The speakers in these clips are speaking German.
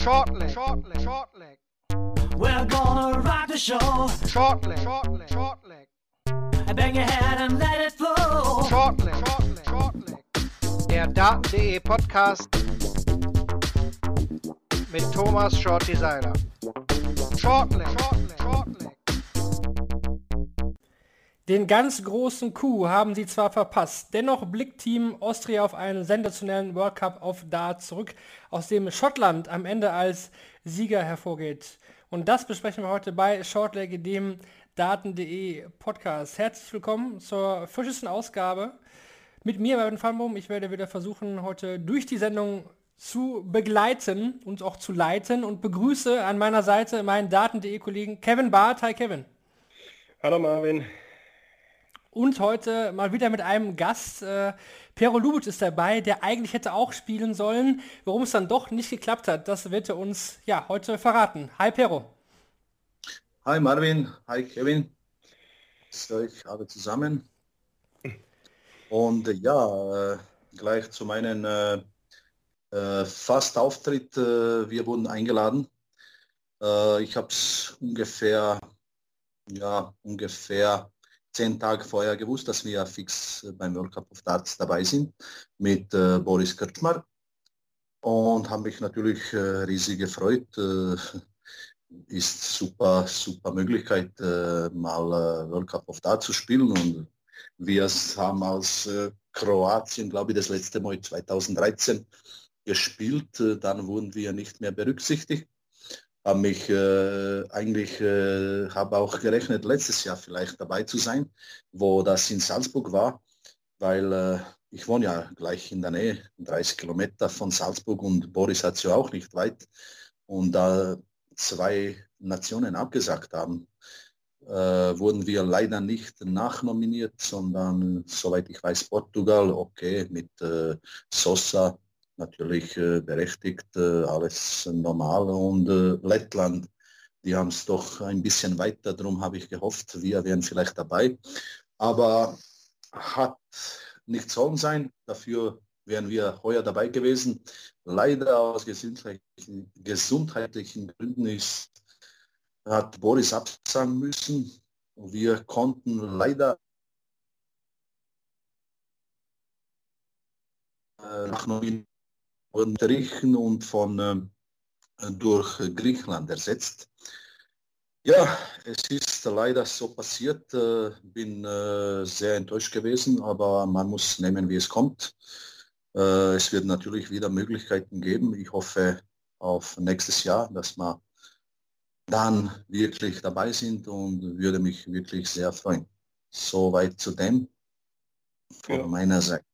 Shortleg. We're gonna rock the show. Shortleg. Bang your head and let it flow. Shortleg. Der Daten.de Podcast mit Thomas Shorty Seiler. Shortleg. Den ganz großen Coup haben sie zwar verpasst, dennoch blickt Team Austria auf einen sensationellen World Cup auf Dart zurück, aus dem Schottland am Ende als Sieger hervorgeht. Und das besprechen wir heute bei Shortleg, dem Daten.de Podcast. Herzlich willkommen zur frischesten Ausgabe mit mir, Marvin Fanboom. Ich werde wieder versuchen, heute durch die Sendung zu begleiten und auch zu leiten und begrüße an meiner Seite meinen Daten.de Kollegen Kevin Barth. Hi Kevin. Hallo Marvin. Und heute mal wieder mit einem Gast. Pero Lubitsch ist dabei, der eigentlich hätte auch spielen sollen. Warum es dann doch nicht geklappt hat, das wird er uns ja heute verraten. Hi Pero. Hi Marvin, hi Kevin. Grüßt euch alle zusammen. Und gleich zu meinem Fastauftritt. Wir wurden eingeladen. Ich habe es ungefähr 10 Tage vorher gewusst, dass wir fix beim World Cup of Darts dabei sind mit Boris Krčmar und habe mich natürlich riesig gefreut. Ist super Möglichkeit, mal World Cup of Darts zu spielen, und wir haben als Kroatien, glaube ich, das letzte Mal 2013 gespielt. Dann wurden wir nicht mehr berücksichtigt. Habe auch gerechnet, letztes Jahr vielleicht dabei zu sein, wo das in Salzburg war, weil ich wohne ja gleich in der Nähe, 30 Kilometer von Salzburg, und Boris hat es ja auch nicht weit. Und da 2 Nationen abgesagt haben, wurden wir leider nicht nachnominiert, sondern, soweit ich weiß, Portugal, okay, mit Sosa, natürlich berechtigt, alles normal, und Lettland, die haben es doch ein bisschen weiter, darum habe ich gehofft, wir wären vielleicht dabei, aber hat nicht sollen sein, dafür wären wir heuer dabei gewesen. Leider aus gesundheitlichen Gründen hat Boris absagen müssen, wir konnten leider nachnominieren unterrichten und durch Griechenland ersetzt. Ja, es ist leider so passiert. Bin sehr enttäuscht gewesen, aber man muss nehmen, wie es kommt. Es wird natürlich wieder Möglichkeiten geben. Ich hoffe auf nächstes Jahr, dass wir dann wirklich dabei sind, und würde mich wirklich sehr freuen. Soweit zu dem von meiner Seite.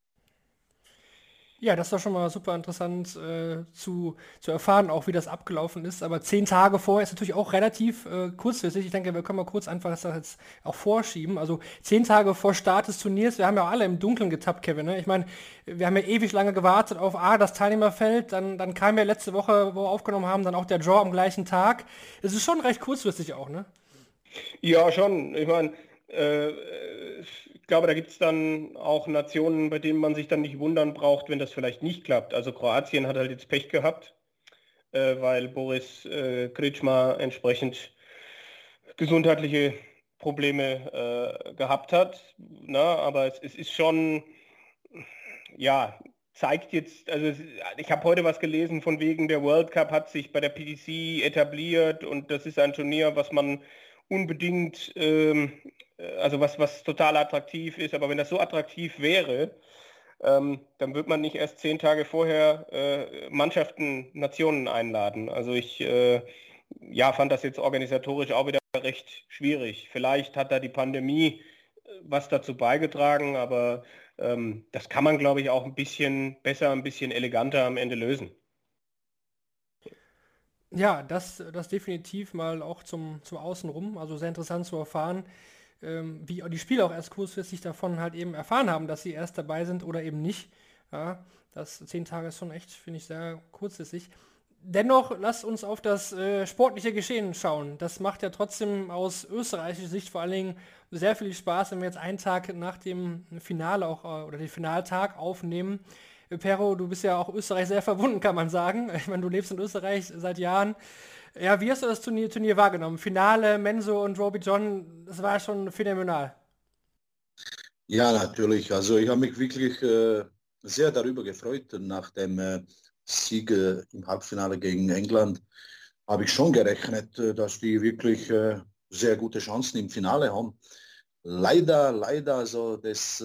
Ja, das war schon mal super interessant zu erfahren, auch wie das abgelaufen ist. Aber 10 Tage vorher ist natürlich auch relativ kurzfristig. Ich denke, wir können mal kurz einfach das jetzt auch vorschieben. Also 10 Tage vor Start des Turniers, wir haben ja auch alle im Dunkeln getappt, Kevin. Ne? Ich meine, wir haben ja ewig lange gewartet auf das Teilnehmerfeld. Dann kam ja letzte Woche, wo wir aufgenommen haben, dann auch der Draw am gleichen Tag. Es ist schon recht kurzfristig auch, ne? Ja, schon. Ich meine, ich glaube, da gibt es dann auch Nationen, bei denen man sich dann nicht wundern braucht, wenn das vielleicht nicht klappt. Also Kroatien hat halt jetzt Pech gehabt, weil Boris Krčmar entsprechend gesundheitliche Probleme gehabt hat. Na, aber es ist schon, ja, zeigt jetzt, also ich habe heute was gelesen von wegen, der World Cup hat sich bei der PDC etabliert, und das ist ein Turnier, was man unbedingt, also was total attraktiv ist, aber wenn das so attraktiv wäre, dann wird man nicht erst 10 Tage vorher Mannschaften, Nationen einladen. Also ich fand das jetzt organisatorisch auch wieder recht schwierig. Vielleicht hat da die Pandemie was dazu beigetragen, aber das kann man, glaube ich, auch ein bisschen besser, ein bisschen eleganter am Ende lösen. Ja, das definitiv mal auch zum Außenrum. Also sehr interessant zu erfahren, wie die Spieler auch erst kurzfristig davon halt eben erfahren haben, dass sie erst dabei sind oder eben nicht. Ja, das 10 Tage ist schon echt, finde ich, sehr kurzfristig. Dennoch lasst uns auf das sportliche Geschehen schauen. Das macht ja trotzdem aus österreichischer Sicht vor allen Dingen sehr viel Spaß, wenn wir jetzt einen Tag nach dem Finale auch oder den Finaltag aufnehmen. Pero, du bist ja auch Österreich sehr verbunden, kann man sagen. Ich meine, du lebst in Österreich seit Jahren. Ja, wie hast du das Turnier wahrgenommen? Finale, Menzo und Roby John, das war schon phänomenal. Ja, natürlich. Also ich habe mich wirklich sehr darüber gefreut. Nach dem Sieg im Halbfinale gegen England habe ich schon gerechnet, dass die wirklich sehr gute Chancen im Finale haben. Leider, also das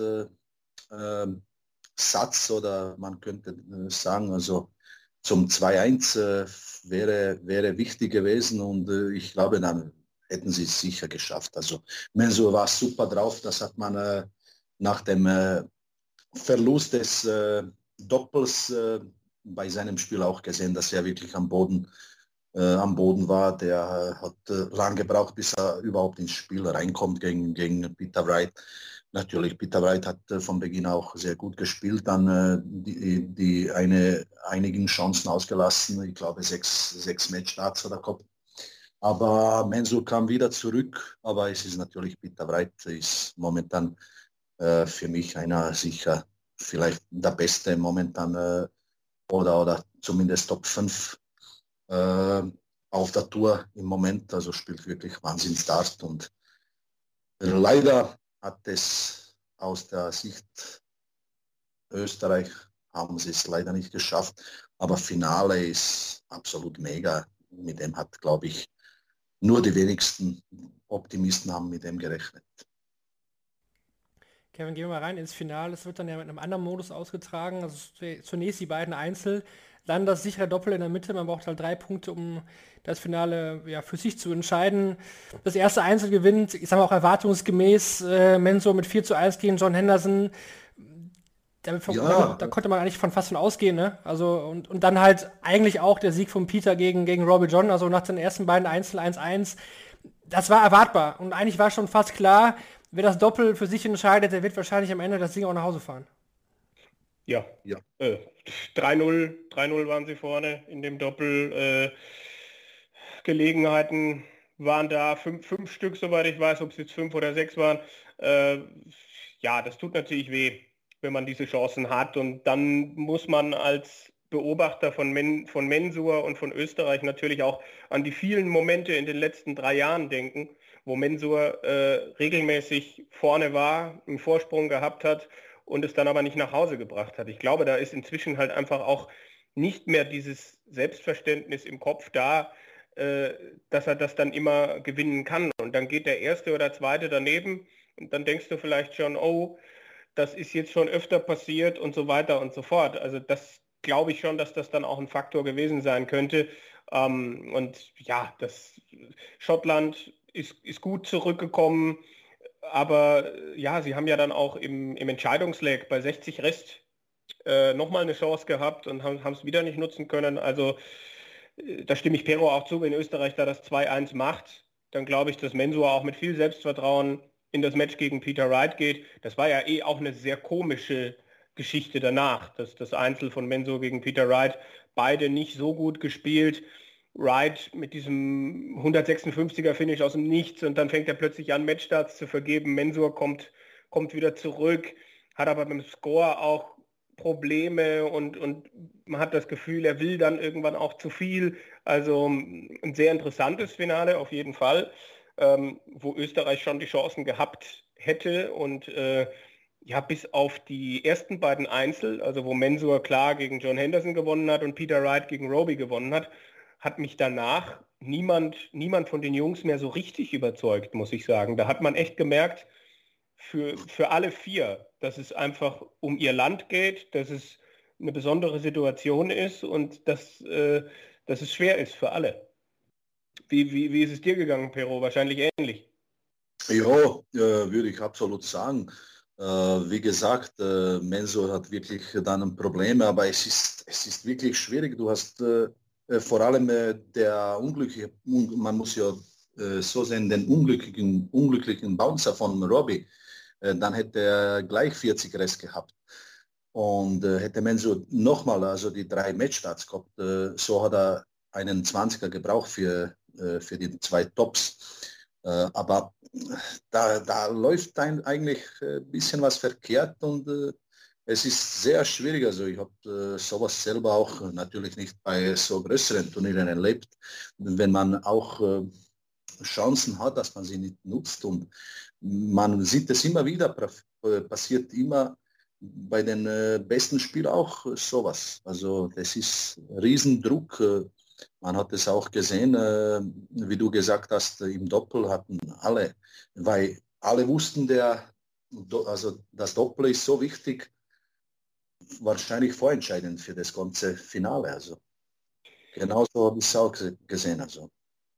Satz oder man könnte sagen, also zum 2-1 wäre wichtig gewesen und ich glaube, dann hätten sie es sicher geschafft. Also Mensur war super drauf, das hat man nach dem Verlust des Doppels bei seinem Spiel auch gesehen, dass er wirklich am Boden war. Der hat lang gebraucht, bis er überhaupt ins Spiel reinkommt gegen Peter Wright. Natürlich, Peter Wright hat von Beginn auch sehr gut gespielt, dann einigen Chancen ausgelassen. Ich glaube, sechs Matchstarts hat er gehabt. Aber Mensur kam wieder zurück, aber es ist natürlich, Peter Wright ist momentan für mich einer sicher vielleicht der Beste momentan oder zumindest Top 5 auf der Tour im Moment. Also spielt wirklich Wahnsinnsstart und leider hat es aus der Sicht Österreich haben sie es leider nicht geschafft, aber Finale ist absolut mega. Mit dem hat, glaube ich, nur die wenigsten Optimisten haben mit dem gerechnet. Kevin, gehen wir mal rein ins Finale. Es wird dann ja mit einem anderen Modus ausgetragen. Also zunächst die beiden Einzel, dann das sichere Doppel in der Mitte. Man braucht halt 3 Punkte, um das Finale ja, für sich zu entscheiden. Das erste Einzel gewinnt, ich sage mal auch erwartungsgemäß, Mensur mit 4:1 gegen John Henderson. Da konnte man eigentlich fast von ausgehen, ne? Also und dann halt eigentlich auch der Sieg von Peter gegen Robbie John, also nach den ersten beiden Einzel 1:1. Das war erwartbar und eigentlich war schon fast klar, wer das Doppel für sich entscheidet, der wird wahrscheinlich am Ende das Ding auch nach Hause fahren. Ja. 3-0 waren sie vorne in dem Doppel. Gelegenheiten waren da, fünf Stück, soweit ich weiß, ob es jetzt 5 oder 6 waren. Ja, das tut natürlich weh, wenn man diese Chancen hat. Und dann muss man als Beobachter von Mensur und von Österreich natürlich auch an die vielen Momente in den letzten 3 Jahren denken, wo Mensur regelmäßig vorne war, einen Vorsprung gehabt hat und es dann aber nicht nach Hause gebracht hat. Ich glaube, da ist inzwischen halt einfach auch nicht mehr dieses Selbstverständnis im Kopf da, dass er das dann immer gewinnen kann. Und dann geht der erste oder zweite daneben und dann denkst du vielleicht schon, oh, das ist jetzt schon öfter passiert und so weiter und so fort. Also das glaube ich schon, dass das dann auch ein Faktor gewesen sein könnte. Und ja, das Schottland ist gut zurückgekommen, aber ja, sie haben ja dann auch im Entscheidungsleg bei 60 Rest nochmal eine Chance gehabt und haben es wieder nicht nutzen können. Also da stimme ich Pero auch zu, wenn Österreich da das 2-1 macht, dann glaube ich, dass Mensur auch mit viel Selbstvertrauen in das Match gegen Peter Wright geht. Das war ja auch eine sehr komische Geschichte danach, das Einzel von Mensur gegen Peter Wright, beide nicht so gut gespielt. Wright mit diesem 156er Finish aus dem Nichts und dann fängt er plötzlich an, Matchstarts zu vergeben. Mensur kommt wieder zurück, hat aber beim Score auch Probleme und man hat das Gefühl, er will dann irgendwann auch zu viel. Also ein sehr interessantes Finale auf jeden Fall, wo Österreich schon die Chancen gehabt hätte und ja, bis auf die ersten beiden Einzel, also wo Mensur klar gegen John Henderson gewonnen hat und Peter Wright gegen Roby gewonnen hat mich danach niemand von den Jungs mehr so richtig überzeugt, muss ich sagen. Da hat man echt gemerkt, für alle 4, dass es einfach um ihr Land geht, dass es eine besondere Situation ist und dass es schwer ist für alle. Wie ist es dir gegangen, Pero? Wahrscheinlich ähnlich. Ja, würde ich absolut sagen. Wie gesagt, Mensur hat wirklich dann ein Problem, aber es ist wirklich schwierig. Du hast vor allem der unglückliche, man muss ja so sehen, den unglücklichen Bouncer von Robbie, dann hätte er gleich 40 Rest gehabt. Und hätte Mensur nochmal, also die 3 Matchstarts gehabt, so hat er einen 20er gebraucht für die 2 Tops. Aber da läuft eigentlich ein bisschen was verkehrt und Es ist sehr schwierig, also ich habe sowas selber auch natürlich nicht bei so größeren Turnieren erlebt, wenn man auch Chancen hat, dass man sie nicht nutzt und man sieht es immer wieder, passiert immer bei den besten Spielen auch sowas. Also das ist Riesendruck. Man hat es auch gesehen, wie du gesagt hast, im Doppel hatten alle, weil alle wussten, also das Doppel ist so wichtig, wahrscheinlich vorentscheidend für das ganze Finale. Also genauso habe ich es auch gesehen. Also.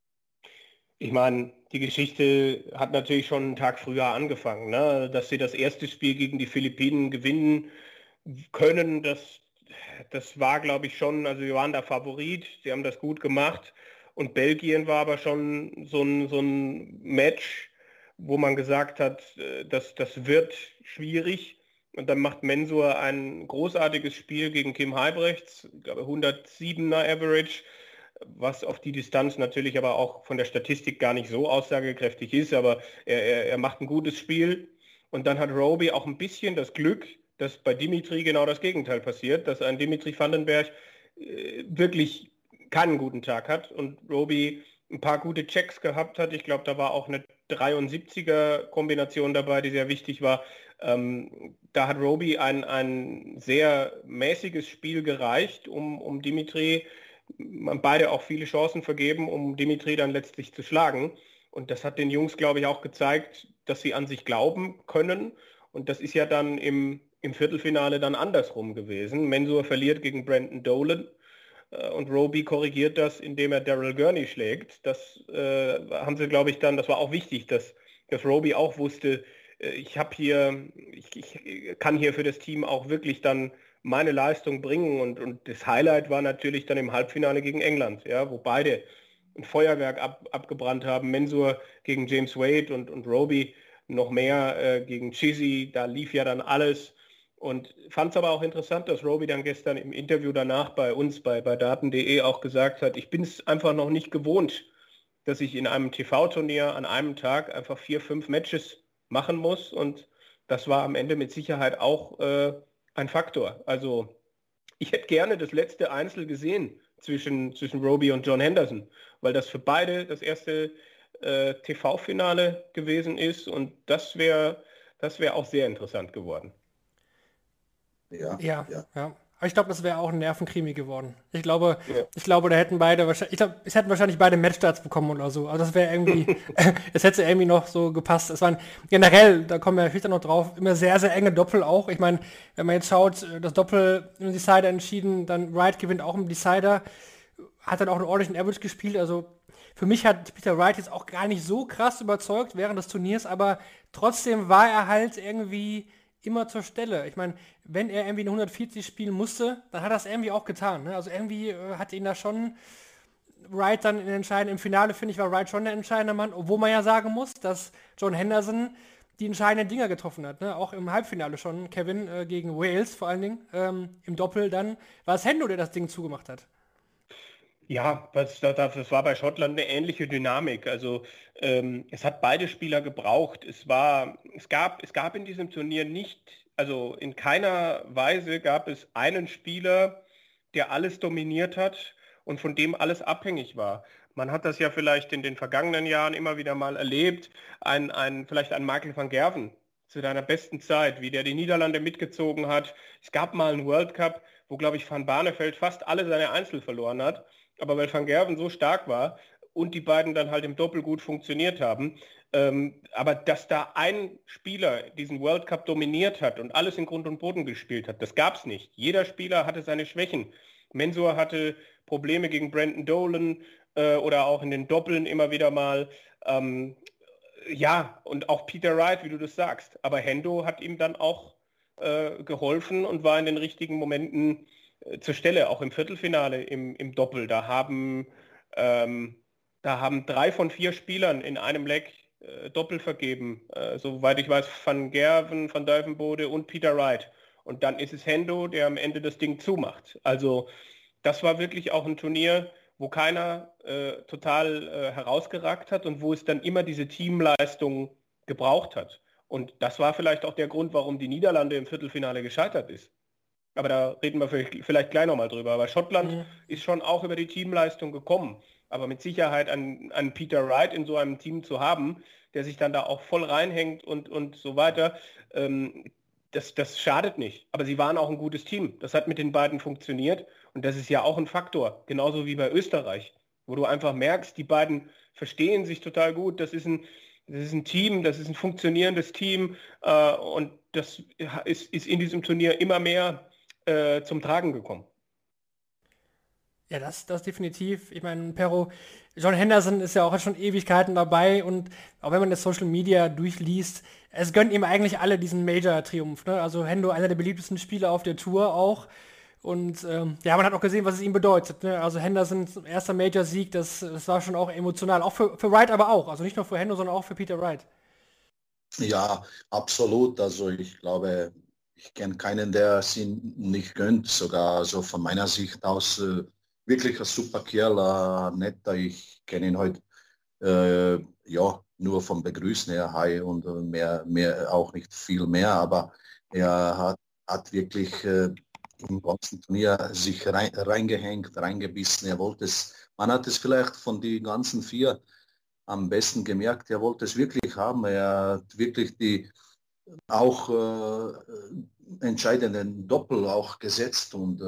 Ich meine, die Geschichte hat natürlich schon einen Tag früher angefangen, ne? Dass sie das erste Spiel gegen die Philippinen gewinnen können, das war, glaube ich, schon, also wir waren da Favorit, sie haben das gut gemacht und Belgien war aber schon so ein Match, wo man gesagt hat, das wird schwierig und dann macht Mensur ein großartiges Spiel gegen Kim Huybrechts, ich glaube 107er Average, was auf die Distanz natürlich aber auch von der Statistik gar nicht so aussagekräftig ist, aber er macht ein gutes Spiel und dann hat Roby auch ein bisschen das Glück, dass bei Dimitri genau das Gegenteil passiert, dass ein Dimitri Vandenberg wirklich keinen guten Tag hat und Roby ein paar gute Checks gehabt hat. Ich glaube, da war auch eine 73er-Kombination dabei, die sehr wichtig war. Da hat Roby ein sehr mäßiges Spiel gereicht, um Dimitri, beide auch viele Chancen vergeben, um Dimitri dann letztlich zu schlagen. Und das hat den Jungs, glaube ich, auch gezeigt, dass sie an sich glauben können. Und das ist ja dann im Viertelfinale dann andersrum gewesen. Mensur verliert gegen Brandon Dolan und Roby korrigiert das, indem er Daryl Gurney schlägt. Das haben sie, glaube ich, dann, das war auch wichtig, dass Roby auch wusste, ich kann hier für das Team auch wirklich dann meine Leistung bringen und das Highlight war natürlich dann im Halbfinale gegen England, ja, wo beide ein Feuerwerk abgebrannt haben. Mensur gegen James Wade und Roby noch mehr gegen Chizzy, da lief ja dann alles. Und fand es aber auch interessant, dass Roby dann gestern im Interview danach bei uns, bei daten.de auch gesagt hat, ich bin es einfach noch nicht gewohnt, dass ich in einem TV-Turnier an einem Tag einfach 4, 5 Matches machen muss. Und das war am Ende mit Sicherheit auch ein Faktor. Also ich hätte gerne das letzte Einzel gesehen zwischen Roby und John Henderson, weil das für beide das erste TV-Finale gewesen ist und das wär auch sehr interessant geworden. Ja. Aber ich glaube, das wäre auch ein Nervenkrimi geworden. Ich glaube, Ja. da hätten beide wahrscheinlich, es hätten wahrscheinlich beide Matchstarts bekommen oder so. Also das wäre irgendwie, es hätte irgendwie noch so gepasst. Es waren generell, da kommen wir später noch drauf, immer sehr, sehr enge Doppel auch. Ich meine, wenn man jetzt schaut, das Doppel im Decider entschieden, dann Wright gewinnt auch im Decider, hat dann auch einen ordentlichen Average gespielt. Also für mich hat Peter Wright jetzt auch gar nicht so krass überzeugt während des Turniers, aber trotzdem war er halt irgendwie immer zur Stelle. Ich meine, wenn er irgendwie eine 140 spielen musste, dann hat er das irgendwie auch getan. Ne? Also irgendwie hat ihn da schon Wright dann im Finale, finde ich, war Wright schon der entscheidende Mann, obwohl man ja sagen muss, dass John Henderson die entscheidenden Dinger getroffen hat. Ne? Auch im Halbfinale schon, Kevin gegen Wales vor allen Dingen, im Doppel dann war es Hendo, der das Ding zugemacht hat. Ja, das war bei Schottland eine ähnliche Dynamik. Also es hat beide Spieler gebraucht. Es gab in diesem Turnier nicht, also in keiner Weise gab es einen Spieler, der alles dominiert hat und von dem alles abhängig war. Man hat das ja vielleicht in den vergangenen Jahren immer wieder mal erlebt. Vielleicht ein Michael van Gerwen zu seiner besten Zeit, wie der die Niederlande mitgezogen hat. Es gab mal einen World Cup, wo, glaube ich, Van Barneveld fast alle seine Einzel verloren hat. Aber weil Van Gerwen so stark war und die beiden dann halt im Doppel gut funktioniert haben, aber dass da ein Spieler diesen World Cup dominiert hat und alles in Grund und Boden gespielt hat, das gab es nicht. Jeder Spieler hatte seine Schwächen. Mensur hatte Probleme gegen Brandon Dolan oder auch in den Doppeln immer wieder mal. Ja, und auch Peter Wright, wie du das sagst. Aber Hendo hat ihm dann auch geholfen und war in den richtigen Momenten zur Stelle, auch im Viertelfinale im Doppel. Da haben 3 von 4 Spielern in einem Leg Doppel vergeben. Soweit ich weiß, Van Gerwen, Van Duijvenbode und Peter Wright. Und dann ist es Hendo, der am Ende das Ding zumacht. Also das war wirklich auch ein Turnier, wo keiner total herausgeragt hat und wo es dann immer diese Teamleistung gebraucht hat. Und das war vielleicht auch der Grund, warum die Niederlande im Viertelfinale gescheitert ist. Aber da reden wir vielleicht gleich nochmal drüber. Aber Schottland ist schon auch über die Teamleistung gekommen. Aber mit Sicherheit einen Peter Wright in so einem Team zu haben, der sich dann da auch voll reinhängt und so weiter, das schadet nicht. Aber sie waren auch ein gutes Team. Das hat mit den beiden funktioniert. Und das ist ja auch ein Faktor. Genauso wie bei Österreich, wo du einfach merkst, die beiden verstehen sich total gut. Das ist ein Team, das ist ein funktionierendes Team. Und das ist in diesem Turnier immer mehr zum Tragen gekommen. Ja, das definitiv. Ich meine, John Henderson ist ja auch schon Ewigkeiten dabei und auch wenn man das Social Media durchliest, es gönnen ihm eigentlich alle diesen Major-Triumph. Ne? Also Hendo, einer der beliebtesten Spieler auf der Tour auch. Und man hat auch gesehen, was es ihm bedeutet. Ne? Also Hendersons erster Major-Sieg, das war schon auch emotional. Auch für Wright aber auch. Also nicht nur für Hendo, sondern auch für Peter Wright. Ja, absolut. Also ich glaube, ich kenne keinen, der es ihn nicht gönnt. Sogar so von meiner Sicht aus wirklich ein super Kerl, netter. Ich kenne ihn heute nur vom Begrüßen her, hi und mehr auch nicht viel mehr. Aber er hat wirklich im ganzen Turnier sich reingehängt, reingebissen. Er wollte es. Man hat es vielleicht von den ganzen 4 am besten gemerkt, er wollte es wirklich haben. Er hat wirklich die auch entscheidenden Doppel auch gesetzt und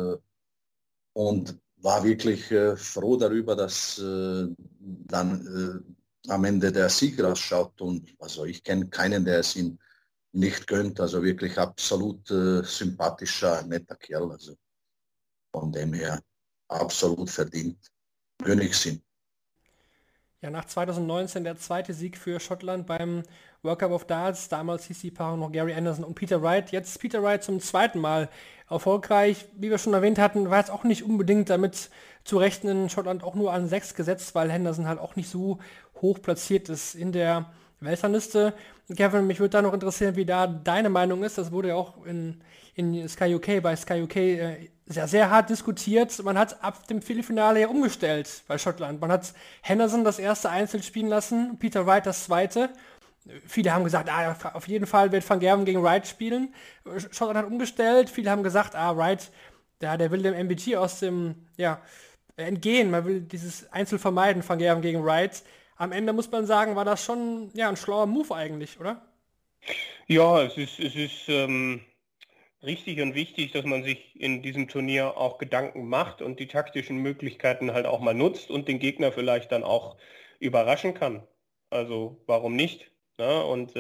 war wirklich froh darüber, dass dann am Ende der Sieg rausschaut. Und also ich kenne keinen, der es ihm nicht gönnt. Also wirklich absolut sympathischer, netter Kerl. Also von dem her absolut verdient. Gönne ich ihm. Ja, nach 2019 der zweite Sieg für Schottland beim World Cup of Darts. Damals hieß die Paarung noch Gary Anderson und Peter Wright. Jetzt ist Peter Wright zum zweiten Mal erfolgreich. Wie wir schon erwähnt hatten, war jetzt auch nicht unbedingt damit zu rechnen. Schottland auch nur an 6 gesetzt, weil Henderson halt auch nicht so hoch platziert ist in der Weltrangliste. Kevin, mich würde da noch interessieren, wie da deine Meinung ist. Das wurde ja auch in Sky UK, bei Sky UK sehr, sehr hart diskutiert. Man hat ab dem Viertelfinale ja umgestellt bei Schottland. Man hat Henderson das erste Einzel spielen lassen, Peter Wright das zweite. Viele haben gesagt, auf jeden Fall wird Van Gerwen gegen Wright spielen. Schottland hat umgestellt. Viele haben gesagt, Wright, der will dem MBG aus dem, entgehen. Man will dieses Einzel vermeiden, Van Gerwen gegen Wright. Am Ende muss man sagen, war das schon ein schlauer Move eigentlich, oder? Ja, es ist richtig und wichtig, dass man sich in diesem Turnier auch Gedanken macht und die taktischen Möglichkeiten halt auch mal nutzt und den Gegner vielleicht dann auch überraschen kann. Also warum nicht? Ja, und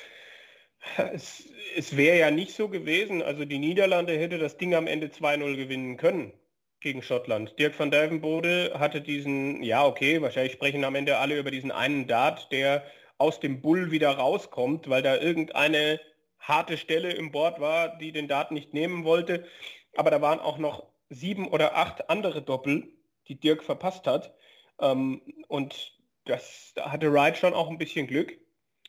es wäre ja nicht so gewesen, also die Niederlande hätte das Ding am Ende 2-0 gewinnen können gegen Schottland. Dirk van Dijvenbode hatte diesen, wahrscheinlich sprechen am Ende alle über diesen einen Dart, der aus dem Bull wieder rauskommt, weil da irgendeine harte Stelle im Board war, die den Dart nicht nehmen wollte. Aber da waren auch noch 7 oder 8 andere Doppel, die Dirk verpasst hat. Und da hatte Wright schon auch ein bisschen Glück.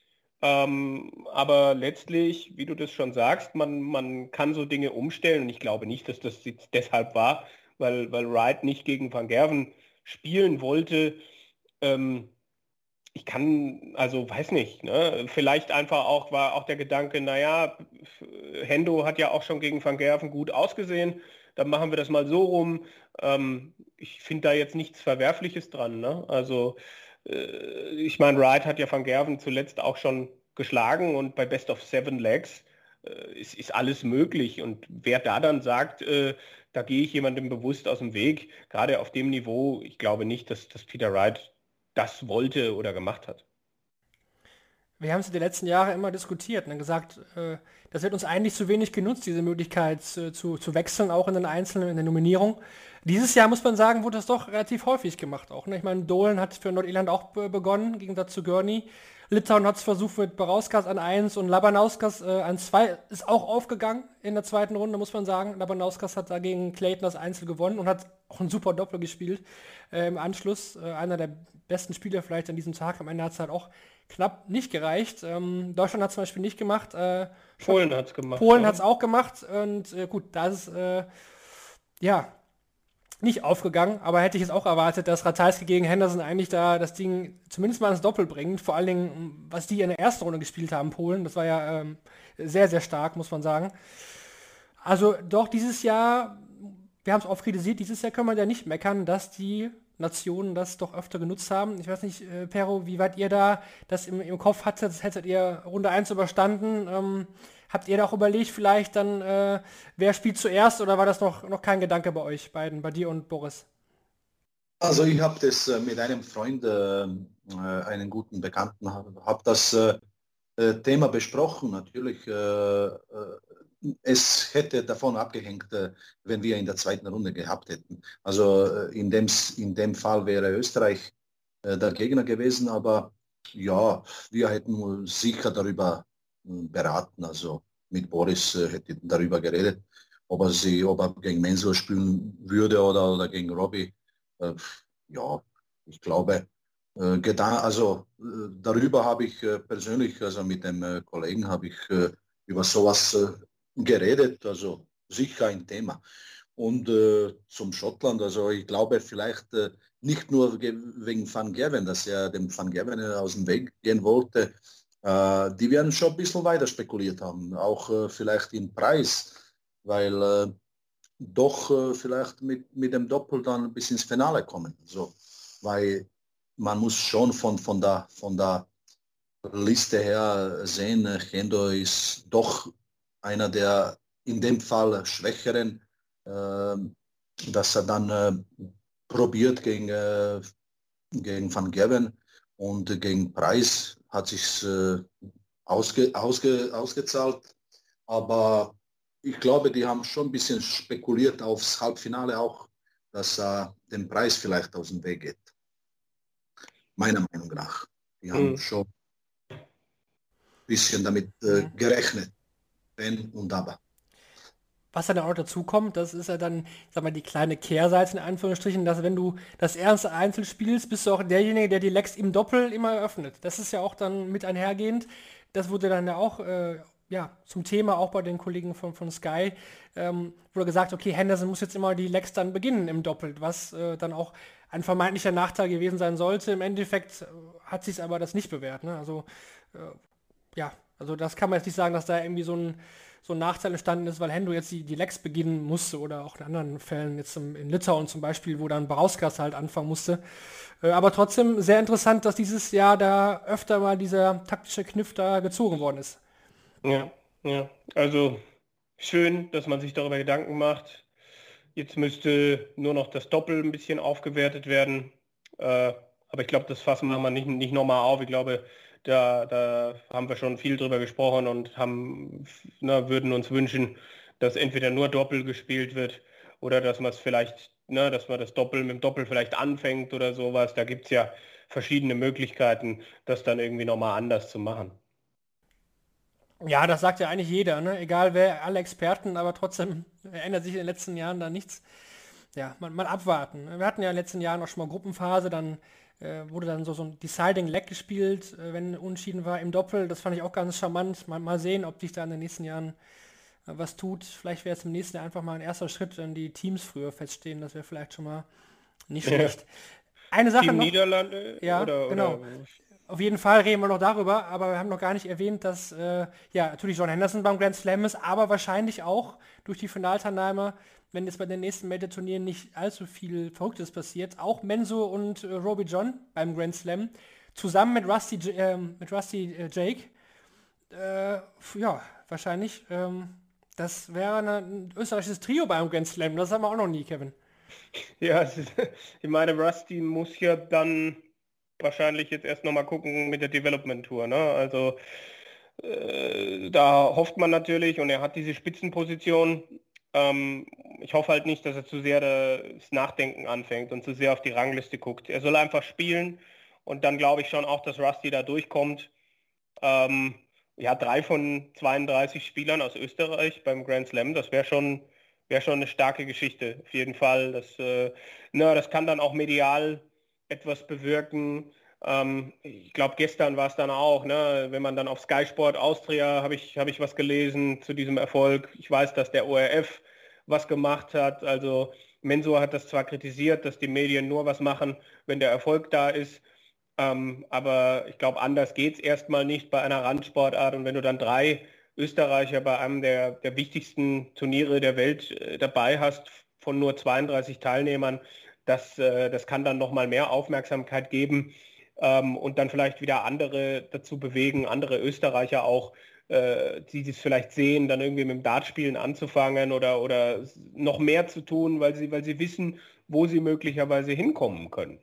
Aber letztlich, wie du das schon sagst, man kann so Dinge umstellen. Und ich glaube nicht, dass das jetzt deshalb war, weil Wright nicht gegen Van Gerwen spielen wollte. Ich kann, also weiß nicht, ne? Vielleicht einfach war auch der Gedanke, Hendo hat ja auch schon gegen Van Gerwen gut ausgesehen, dann machen wir das mal so rum. Ich finde da jetzt nichts Verwerfliches dran, ne? Also ich meine, Wright hat ja Van Gerwen zuletzt auch schon geschlagen und bei Best of 7 Legs ist alles möglich. Und wer da dann sagt, da gehe ich jemandem bewusst aus dem Weg, gerade auf dem Niveau, ich glaube nicht, dass Peter Wright das wollte oder gemacht hat. Wir haben es in den letzten Jahren immer diskutiert und gesagt, das wird uns eigentlich zu wenig genutzt, diese Möglichkeit zu wechseln, auch in den Einzelnen, in der Nominierung. Dieses Jahr, muss man sagen, wurde das doch relativ häufig gemacht auch. Ne? Ich meine, Dolan hat für Nordirland auch begonnen, im Gegensatz zu Gurney. Litauen hat es versucht mit Barauskas an 1 und Labanauskas an 2. Ist auch aufgegangen in der zweiten Runde, muss man sagen. Labanauskas hat dagegen Clayton das Einzel gewonnen und hat auch ein super Doppel gespielt im Anschluss. Einer der besten Spieler vielleicht an diesem Tag. Am Ende hat es halt auch knapp nicht gereicht. Deutschland hat es zum Beispiel nicht gemacht. Polen hat es gemacht. Polen hat es auch gemacht. Und gut, da ist nicht aufgegangen, aber hätte ich jetzt auch erwartet, dass Ratajski gegen Henderson eigentlich da das Ding zumindest mal ins Doppel bringt. Vor allen Dingen, was die in der ersten Runde gespielt haben, Polen, das war ja sehr, sehr stark, muss man sagen. Also doch dieses Jahr, wir haben es oft kritisiert, dieses Jahr können wir ja nicht meckern, dass die Nationen das doch öfter genutzt haben. Ich weiß nicht, Pero, wie weit ihr da das im Kopf hattet? Hättet ihr Runde 1 überstanden? Habt ihr da auch überlegt, vielleicht dann, wer spielt zuerst, oder war das noch kein Gedanke bei euch beiden, bei dir und Boris? Also ich habe das mit einem Freund, einen guten Bekannten, habe das Thema besprochen. Natürlich, es hätte davon abgehängt, wenn wir in der zweiten Runde gehabt hätten. Also in dem Fall wäre Österreich der Gegner gewesen, aber ja, wir hätten sicher darüber beraten. Also mit Boris hätte darüber geredet, ob er gegen Mensur spielen würde oder gegen Robbie. Ja, ich glaube, darüber habe ich persönlich, also mit dem Kollegen habe ich über sowas geredet, also sicher ein Thema. Und zum Schottland, also ich glaube vielleicht nicht nur wegen Van Gerwen, dass er dem Van Gerwen aus dem Weg gehen wollte, die werden schon ein bisschen weiter spekuliert haben, auch vielleicht im Preis, weil doch vielleicht mit dem Doppel dann bis ins Finale kommen. So, weil man muss schon von der Liste her sehen, Hendo ist doch einer der in dem Fall Schwächeren, dass er dann probiert gegen Van Gerwen, und gegen Preis hat sich ausgezahlt. Aber ich glaube, die haben schon ein bisschen spekuliert aufs Halbfinale auch, dass den Preis vielleicht aus dem Weg geht. Meiner Meinung nach. Die haben schon ein bisschen damit gerechnet. Wenn und aber. Was dann auch noch dazu kommt, das ist ja dann, sag mal, die kleine Kehrseite in Anführungsstrichen, dass wenn du das erste Einzel spielst, bist du auch derjenige, der die Legs im Doppel immer eröffnet. Das ist ja auch dann mit einhergehend. Das wurde dann ja auch zum Thema, auch bei den Kollegen von Sky, wurde gesagt, okay, Henderson muss jetzt immer die Legs dann beginnen im Doppel, was dann auch ein vermeintlicher Nachteil gewesen sein sollte. Im Endeffekt hat sich aber das nicht bewährt. Ne? Also also das kann man jetzt nicht sagen, dass da irgendwie so ein Nachteil entstanden ist, weil Hendo jetzt die Legs beginnen musste, oder auch in anderen Fällen, jetzt in Litauen zum Beispiel, wo dann Barauskas halt anfangen musste. Aber trotzdem sehr interessant, dass dieses Jahr da öfter mal dieser taktische Kniff da gezogen worden ist. Ja, also schön, dass man sich darüber Gedanken macht. Jetzt müsste nur noch das Doppel ein bisschen aufgewertet werden. Aber ich glaube, das fassen wir mal nicht nochmal auf. Ich glaube, da haben wir schon viel drüber gesprochen und würden uns wünschen, dass entweder nur Doppel gespielt wird oder dass man es vielleicht, dass man das Doppel mit dem Doppel vielleicht anfängt oder sowas. Da gibt es ja verschiedene Möglichkeiten, das dann irgendwie nochmal anders zu machen. Ja, das sagt ja eigentlich jeder, ne? Egal wer, alle Experten, aber trotzdem ändert sich in den letzten Jahren da nichts. Ja, mal abwarten. Wir hatten ja in den letzten Jahren auch schon mal Gruppenphase, dann wurde dann so ein Deciding Leg gespielt, wenn unentschieden war im Doppel. Das fand ich auch ganz charmant. Mal sehen, ob sich da in den nächsten Jahren was tut. Vielleicht wäre es im nächsten Jahr einfach mal ein erster Schritt, wenn die Teams früher feststehen. Das wäre vielleicht schon mal nicht schlecht. Eine Sache Team noch. Niederlande? Ja, genau. Oder? Auf jeden Fall reden wir noch darüber, aber wir haben noch gar nicht erwähnt, dass natürlich John Henderson beim Grand Slam ist, aber wahrscheinlich auch durch die Finalteilnahme, wenn jetzt bei den nächsten Major-Turnieren nicht allzu viel Verrücktes passiert, auch Mensur und Robbie John beim Grand Slam, zusammen mit Rusty Jake. Wahrscheinlich. Das wäre ein österreichisches Trio beim Grand Slam, das haben wir auch noch nie, Kevin. Ja, ich meine, Rusty muss ja dann wahrscheinlich jetzt erst nochmal gucken mit der Development Tour. Ne? Also da hofft man natürlich, und er hat diese Spitzenposition. Ich hoffe halt nicht, dass er zu sehr das Nachdenken anfängt und zu sehr auf die Rangliste guckt. Er soll einfach spielen, und dann glaube ich schon auch, dass Rusty da durchkommt. 3 von 32 Spielern aus Österreich beim Grand Slam, das wäre schon eine starke Geschichte, auf jeden Fall. Das kann dann auch medial etwas bewirken. Ich glaube, gestern war es dann auch, wenn man dann auf Sky Sport Austria, habe ich was gelesen zu diesem Erfolg. Ich weiß, dass der ORF was gemacht hat. Also Mensur hat das zwar kritisiert, dass die Medien nur was machen, wenn der Erfolg da ist, aber ich glaube, anders geht es erstmal nicht bei einer Randsportart. Und wenn du dann 3 Österreicher bei einem der wichtigsten Turniere der Welt dabei hast, von nur 32 Teilnehmern, das kann dann nochmal mehr Aufmerksamkeit geben und dann vielleicht wieder andere dazu bewegen, andere Österreicher auch, die das vielleicht sehen, dann irgendwie mit dem Dartspielen anzufangen oder noch mehr zu tun, weil sie wissen, wo sie möglicherweise hinkommen können.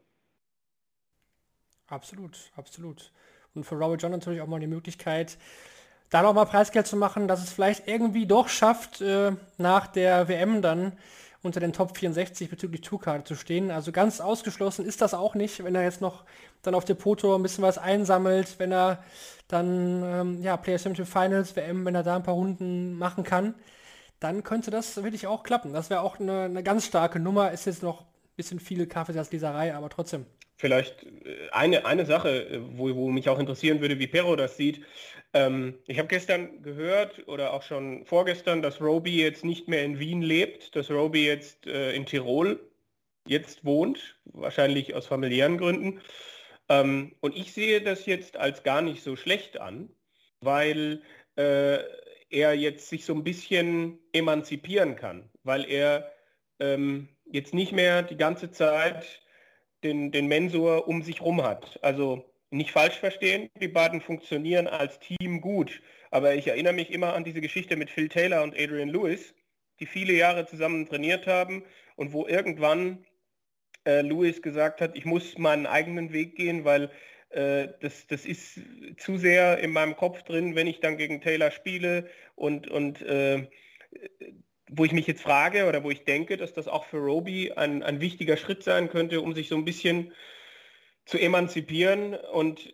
Absolut, absolut. Und für Robert John natürlich auch mal die Möglichkeit, da nochmal Preisgeld zu machen, dass es vielleicht irgendwie doch schafft, nach der WM dann unter den Top 64 bezüglich Tourcard zu stehen. Also ganz ausgeschlossen ist das auch nicht, wenn er jetzt noch dann auf Depot ein bisschen was einsammelt, wenn er dann Players Championship Finals, WM, wenn er da ein paar Runden machen kann, dann könnte das wirklich auch klappen. Das wäre auch eine ganz starke Nummer. Ist jetzt noch ein bisschen viel Kaffeesatzleserei, aber trotzdem. Vielleicht eine Sache, wo mich auch interessieren würde, wie Pero das sieht. Ich habe gestern gehört oder auch schon vorgestern, dass Roby jetzt nicht mehr in Wien lebt, dass Roby jetzt in Tirol jetzt wohnt, wahrscheinlich aus familiären Gründen. Und ich sehe das jetzt als gar nicht so schlecht an, weil er jetzt sich so ein bisschen emanzipieren kann, weil er jetzt nicht mehr die ganze Zeit den Mensur um sich rum hat. Also nicht falsch verstehen, die beiden funktionieren als Team gut. Aber ich erinnere mich immer an diese Geschichte mit Phil Taylor und Adrian Lewis, die viele Jahre zusammen trainiert haben und wo irgendwann Lewis gesagt hat, ich muss meinen eigenen Weg gehen, weil das ist zu sehr in meinem Kopf drin, wenn ich dann gegen Taylor spiele und wo ich mich jetzt frage oder wo ich denke, dass das auch für Roby ein wichtiger Schritt sein könnte, um sich so ein bisschen zu emanzipieren und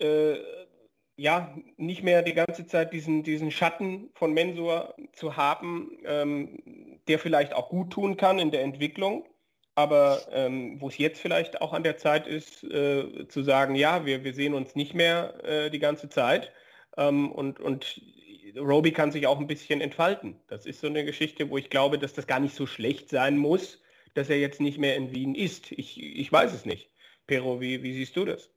nicht mehr die ganze Zeit diesen Schatten von Mensur zu haben, der vielleicht auch gut tun kann in der Entwicklung, aber wo es jetzt vielleicht auch an der Zeit ist, zu sagen, ja, wir sehen uns nicht mehr die ganze Zeit und Roby kann sich auch ein bisschen entfalten. Das ist so eine Geschichte, wo ich glaube, dass das gar nicht so schlecht sein muss, dass er jetzt nicht mehr in Wien ist. Ich weiß es nicht. Pero, wie siehst du das?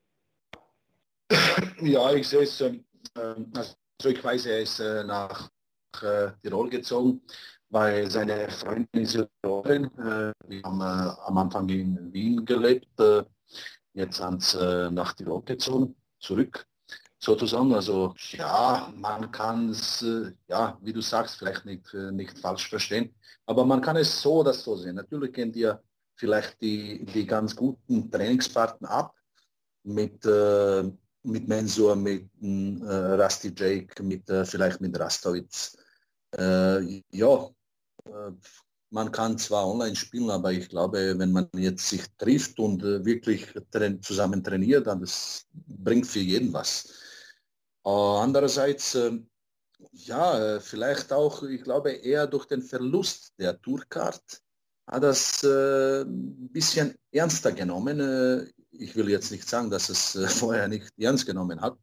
Ja, ich sehe es. Also ich weiß, er ist nach Tirol gezogen, weil seine Freundin ist Tirolerin. Wir haben am Anfang in Wien gelebt. Jetzt sind sie nach Tirol gezogen, zurück sozusagen. Also ja, man kann es, wie du sagst, vielleicht nicht falsch verstehen, aber man kann es so oder so sehen. Natürlich gehen dir vielleicht die ganz guten Trainingspartner ab mit Mensur, mit Rusty Jake, vielleicht mit Rastowitz. Man kann zwar online spielen, aber ich glaube, wenn man jetzt sich trifft und wirklich zusammen trainiert, dann das bringt für jeden was. Andererseits, vielleicht auch, ich glaube, eher durch den Verlust der Tourcard hat das ein bisschen ernster genommen. Ich will jetzt nicht sagen, dass es vorher nicht ernst genommen hat,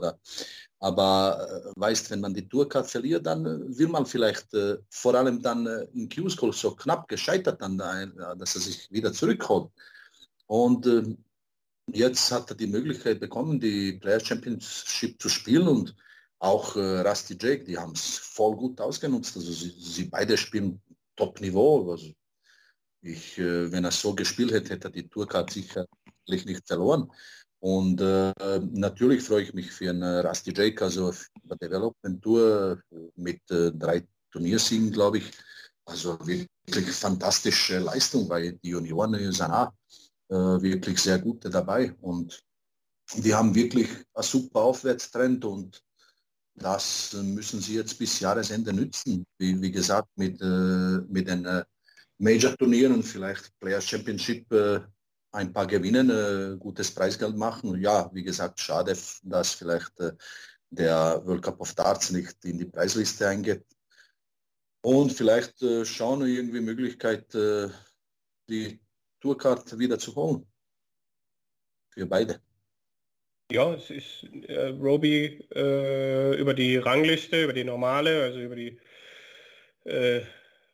aber weißt, wenn man die Tourcard verliert, dann will man vielleicht vor allem dann in Q-School so knapp gescheitert, dass er sich wieder zurückholt. Und jetzt hat er die Möglichkeit bekommen, die Players Championship zu spielen und auch Rusty Jake, die haben es voll gut ausgenutzt. Also sie beide spielen Top-Niveau. Also wenn er so gespielt hätte, hätte er die Tourcard sicherlich nicht verloren. Und natürlich freue ich mich für einen Rusty Jake, also der Development Tour mit 3 Turniersiegen, glaube ich. Also wirklich fantastische Leistung, weil die Junioren sind auch wirklich sehr gute dabei. Und die haben wirklich einen super Aufwärtstrend und das müssen sie jetzt bis Jahresende nützen. Wie gesagt, mit den Major-Turnieren, vielleicht Players Championship ein paar gewinnen, gutes Preisgeld machen. Ja, wie gesagt, schade, dass vielleicht der World Cup of Darts nicht in die Preisliste eingeht. Und vielleicht schauen wir irgendwie Möglichkeit, die Tourcard wieder zu holen. Für beide. Ja, es ist Roby über die Rangliste, über die normale, also über die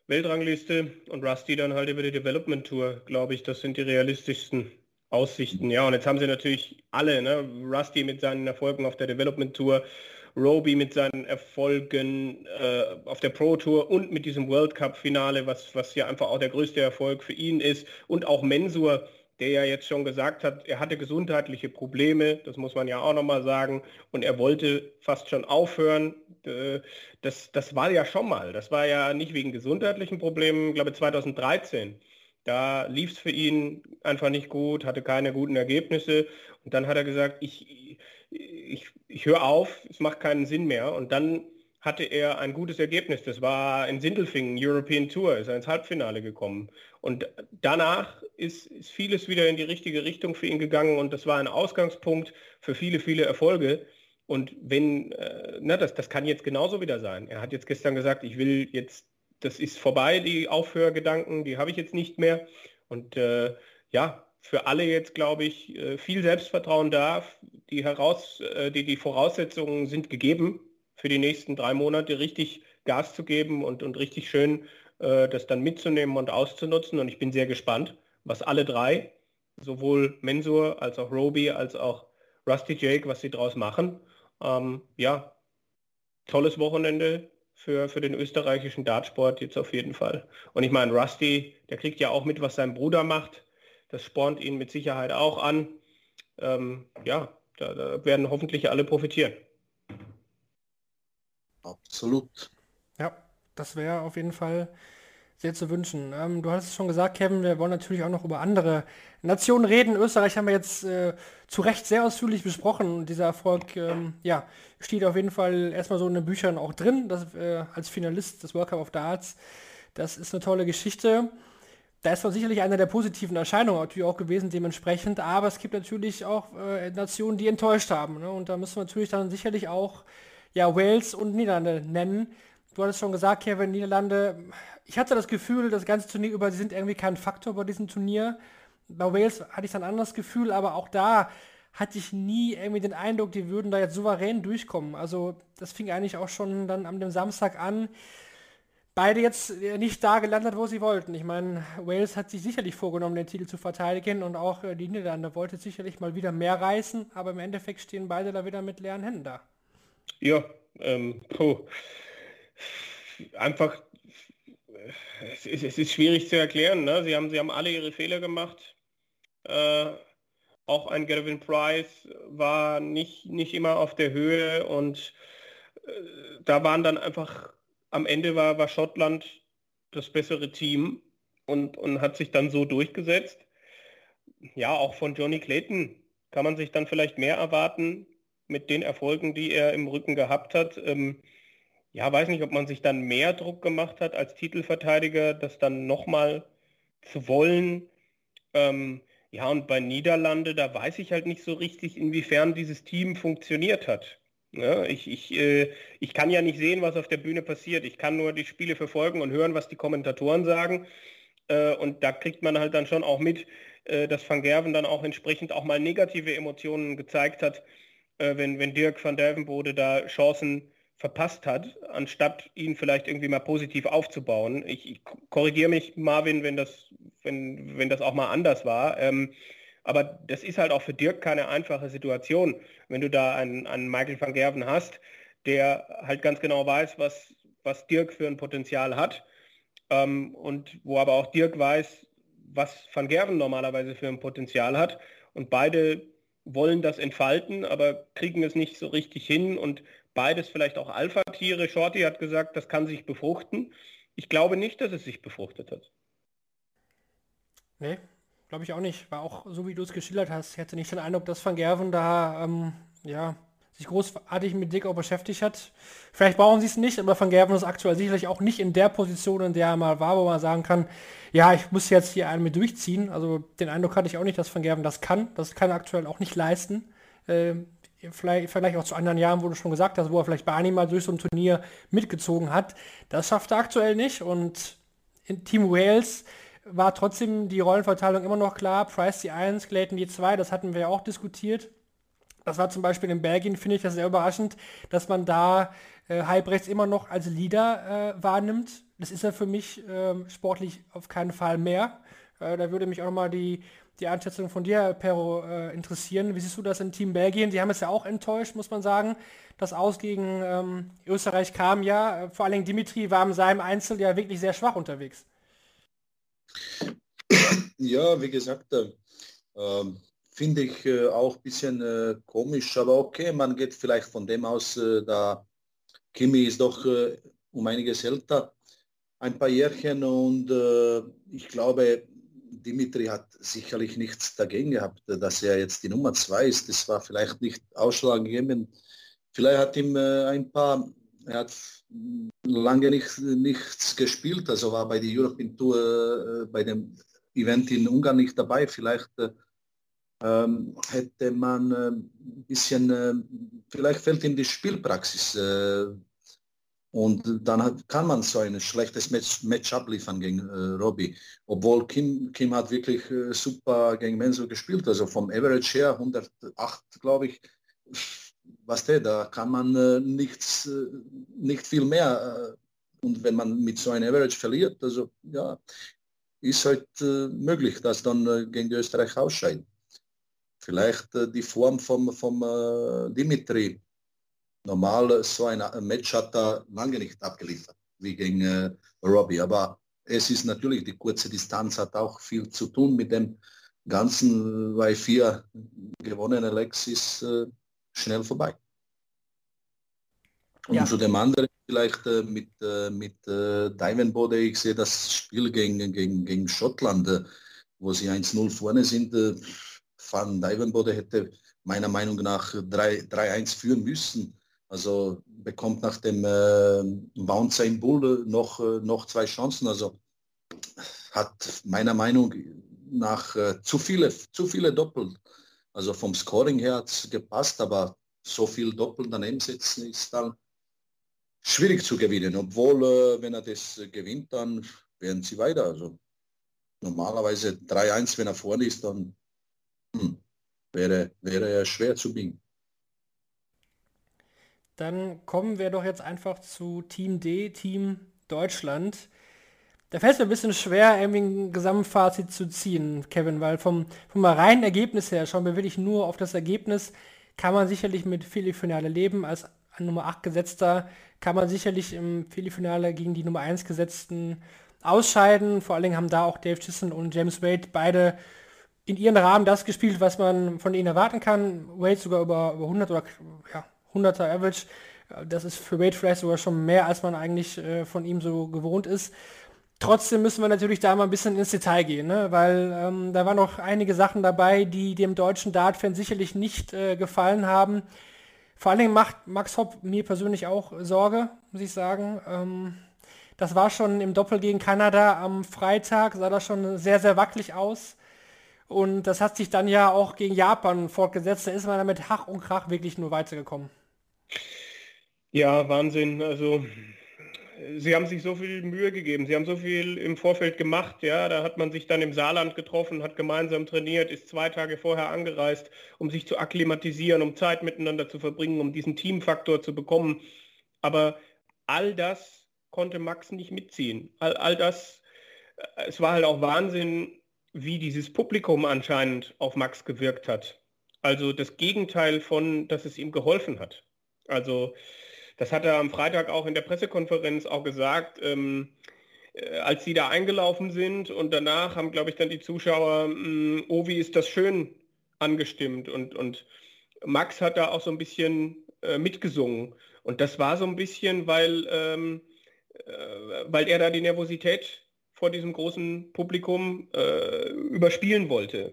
Weltrangliste und Rusty dann halt über die Development Tour, glaube ich. Das sind die realistischsten Aussichten. Ja, und jetzt haben sie natürlich alle, ne? Rusty mit seinen Erfolgen auf der Development Tour, Roby mit seinen Erfolgen auf der Pro Tour und mit diesem World Cup Finale, was ja einfach auch der größte Erfolg für ihn ist. Und auch Mensur, der ja jetzt schon gesagt hat, er hatte gesundheitliche Probleme, das muss man ja auch nochmal sagen, und er wollte fast schon aufhören. Das war ja schon mal, das war ja nicht wegen gesundheitlichen Problemen, ich glaube 2013. Da lief es für ihn einfach nicht gut, hatte keine guten Ergebnisse und dann hat er gesagt, ich höre auf, es macht keinen Sinn mehr. Und dann hatte er ein gutes Ergebnis. Das war in Sindelfingen, European Tour, ist er ins Halbfinale gekommen. Und danach ist vieles wieder in die richtige Richtung für ihn gegangen und das war ein Ausgangspunkt für viele, viele Erfolge. Und wenn, das kann jetzt genauso wieder sein. Er hat jetzt gestern gesagt, ich will jetzt, das ist vorbei, die Aufhörgedanken, die habe ich jetzt nicht mehr. Und für alle jetzt, glaube ich, viel Selbstvertrauen da. Die Voraussetzungen sind gegeben, für die nächsten 3 Monate richtig Gas zu geben und richtig schön das dann mitzunehmen und auszunutzen. Und ich bin sehr gespannt, was alle drei, sowohl Mensur als auch Roby als auch Rusty Jake, was sie draus machen. Tolles Wochenende für den österreichischen Dartsport jetzt auf jeden Fall. Und ich meine, Rusty, der kriegt ja auch mit, was sein Bruder macht. Das spornt ihn mit Sicherheit auch an. Da werden hoffentlich alle profitieren. Absolut. Ja, das wäre auf jeden Fall sehr zu wünschen. Du hast es schon gesagt, Kevin, wir wollen natürlich auch noch über andere Nationen reden. Österreich haben wir jetzt zu Recht sehr ausführlich besprochen und dieser Erfolg steht auf jeden Fall erstmal so in den Büchern auch drin, dass, als Finalist des World Cup of Darts. Das ist eine tolle Geschichte. Da ist doch sicherlich eine der positiven Erscheinungen natürlich auch gewesen dementsprechend, aber es gibt natürlich auch Nationen, die enttäuscht haben. Ne? Und da müssen wir natürlich dann sicherlich auch Wales und Niederlande nennen. Du hattest schon gesagt, Kevin, Niederlande, ich hatte das Gefühl, das ganze Turnier über, sie sind irgendwie kein Faktor bei diesem Turnier. Bei Wales hatte ich ein anderes Gefühl, aber auch da hatte ich nie irgendwie den Eindruck, die würden da jetzt souverän durchkommen. Also das fing eigentlich auch schon dann am dem Samstag an. Beide jetzt nicht da gelandet, wo sie wollten. Ich meine, Wales hat sich sicherlich vorgenommen, den Titel zu verteidigen und auch die Niederlande wollte sicherlich mal wieder mehr reißen, aber im Endeffekt stehen beide da wieder mit leeren Händen da. Ja, einfach, es ist schwierig zu erklären. Ne? Sie haben alle ihre Fehler gemacht. Auch ein Gavin Price war nicht immer auf der Höhe und da waren dann einfach, am Ende war Schottland das bessere Team und hat sich dann so durchgesetzt. Ja, auch von Johnny Clayton kann man sich dann vielleicht mehr erwarten mit den Erfolgen, die er im Rücken gehabt hat. Weiß nicht, ob man sich dann mehr Druck gemacht hat als Titelverteidiger, das dann nochmal zu wollen. Und bei Niederlande, da weiß ich halt nicht so richtig, inwiefern dieses Team funktioniert hat. Ja, ich kann ja nicht sehen, was auf der Bühne passiert. Ich kann nur die Spiele verfolgen und hören, was die Kommentatoren sagen. Und da kriegt man halt dann schon auch mit, dass Van Gerwen dann auch entsprechend auch mal negative Emotionen gezeigt hat, wenn Dirk van Duijvenbode da Chancen verpasst hat, anstatt ihn vielleicht irgendwie mal positiv aufzubauen. Ich korrigiere mich, Marvin, wenn das auch mal anders war. Aber das ist halt auch für Dirk keine einfache Situation, wenn du da einen Michael van Gerwen hast, der halt ganz genau weiß, was Dirk für ein Potenzial hat und wo aber auch Dirk weiß, was van Gerwen normalerweise für ein Potenzial hat. Und beide wollen das entfalten, aber kriegen es nicht so richtig hin und beides vielleicht auch Alpha-Tiere. Shorty hat gesagt, das kann sich befruchten. Ich glaube nicht, dass es sich befruchtet hat. Nee, glaube ich auch nicht. War auch so, wie du es geschildert hast. Ich hatte nicht den Eindruck, dass Van Gerwen da sich großartig mit Dick auch beschäftigt hat. Vielleicht brauchen sie es nicht, aber Van Gerwen ist aktuell sicherlich auch nicht in der Position, in der er mal war, wo man sagen kann, ja, ich muss jetzt hier einen mit durchziehen. Also den Eindruck hatte ich auch nicht, dass Van Gerwen das kann. Das kann er aktuell auch nicht leisten. Vielleicht auch zu anderen Jahren, wo du schon gesagt hast, wo er vielleicht bei einem Mal durch so ein Turnier mitgezogen hat. Das schafft er aktuell nicht. Und in Team Wales war trotzdem die Rollenverteilung immer noch klar. Price die 1, Clayton die 2, das hatten wir ja auch diskutiert. Das war zum Beispiel in Belgien, finde ich das sehr überraschend, dass man da Halbrechts immer noch als Leader wahrnimmt. Das ist er für mich sportlich auf keinen Fall mehr. Da würde mich auch nochmal die Einschätzung von dir, Pero, interessieren. Wie siehst du das im Team Belgien? Die haben es ja auch enttäuscht, muss man sagen. Das Aus gegen Österreich kam ja. Vor allen Dingen Dimitri war in seinem Einzel ja wirklich sehr schwach unterwegs. Ja, wie gesagt, finde ich auch ein bisschen komisch, aber okay, man geht vielleicht von dem aus, da Kimi ist doch um einiges älter, ein paar Jährchen und ich glaube, Dimitri hat sicherlich nichts dagegen gehabt, dass er jetzt die Nummer 2 ist. Das war vielleicht nicht ausschlaggebend. Vielleicht hat ihm er hat lange nichts gespielt, also war bei der European Tour, bei dem Event in Ungarn nicht dabei. Vielleicht hätte man ein bisschen, vielleicht fehlt ihm die Spielpraxis. Und dann kann man so ein schlechtes Match abliefern gegen Robbie. Obwohl Kim hat wirklich super gegen Menzo gespielt, also vom Average her 108, glaube ich. Da kann man nicht viel mehr. Und wenn man mit so einem Average verliert, also ja, ist halt möglich, dass dann gegen die Österreich ausscheiden. Vielleicht die Form vom Dimitri. Normal so ein Match hat er lange nicht abgeliefert, wie gegen Robbie. Aber es ist natürlich, die kurze Distanz hat auch viel zu tun mit dem Ganzen, weil 4 gewonnene Legs ist schnell vorbei. Und Ja. zu dem anderen vielleicht mit Dijvenbode, ich sehe das Spiel gegen Schottland, wo sie 1-0 vorne sind. Van Dijvenbode hätte meiner Meinung nach 3-1 führen müssen. Also bekommt nach dem Bouncer in Bull noch 2 Chancen. Also hat meiner Meinung nach zu viele Doppel. Also vom Scoring her hat es gepasst, aber so viel Doppel daneben setzen ist dann schwierig zu gewinnen. Obwohl, wenn er das gewinnt, dann werden sie weiter. Also normalerweise 3-1, wenn er vorne ist, dann wäre er schwer zu biegen. Dann kommen wir doch jetzt einfach zu Team D, Team Deutschland. Da fällt es mir ein bisschen schwer, irgendwie ein Gesamtfazit zu ziehen, Kevin, weil vom reinen Ergebnis her, schauen wir wirklich nur auf das Ergebnis, kann man sicherlich mit Viertelfinale leben. Als Nummer 8 Gesetzter kann man sicherlich im Viertelfinale gegen die Nummer 1 Gesetzten ausscheiden. Vor allen Dingen haben da auch Dave Chisholm und James Wade beide in ihren Rahmen das gespielt, was man von ihnen erwarten kann. Wade sogar über 100 oder ja, 100er Average. Das ist für Wade vielleicht sogar schon mehr, als man eigentlich von ihm so gewohnt ist. Trotzdem müssen wir natürlich da mal ein bisschen ins Detail gehen, ne? Weil da waren noch einige Sachen dabei, die dem deutschen Dart-Fan sicherlich nicht gefallen haben. Vor allen Dingen macht Max Hopp mir persönlich auch Sorge, muss ich sagen. Das war schon im Doppel gegen Kanada am Freitag, sah das schon sehr, sehr wackelig aus. Und das hat sich dann ja auch gegen Japan fortgesetzt. Da ist man dann mit Hach und Krach wirklich nur weitergekommen. Ja, Wahnsinn. Also sie haben sich so viel Mühe gegeben, sie haben so viel im Vorfeld gemacht, ja, da hat man sich dann im Saarland getroffen, hat gemeinsam trainiert, ist 2 Tage vorher angereist, um sich zu akklimatisieren, um Zeit miteinander zu verbringen, um diesen Teamfaktor zu bekommen. Aber all das konnte Max nicht mitziehen. All das, es war halt auch Wahnsinn, wie dieses Publikum anscheinend auf Max gewirkt hat. Also das Gegenteil von, dass es ihm geholfen hat. Also das hat er am Freitag auch in der Pressekonferenz auch gesagt, als sie da eingelaufen sind und danach haben, glaube ich, dann die Zuschauer, oh, wie ist das schön angestimmt und Max hat da auch so ein bisschen mitgesungen und das war so ein bisschen, weil er da die Nervosität vor diesem großen Publikum überspielen wollte.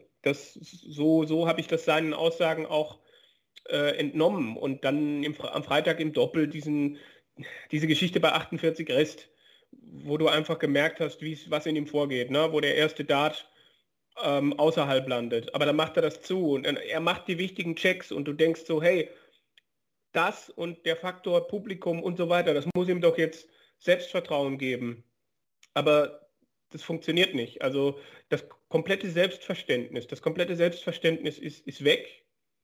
So habe ich das seinen Aussagen auch entnommen und dann am Freitag im Doppel diese Geschichte bei 48 Rest, wo du einfach gemerkt hast, was in ihm vorgeht, ne? Wo der erste Dart außerhalb landet. Aber dann macht er das zu und er macht die wichtigen Checks und du denkst so, hey, das und der Faktor Publikum und so weiter, das muss ihm doch jetzt Selbstvertrauen geben. Aber das funktioniert nicht. Also das komplette Selbstverständnis ist weg.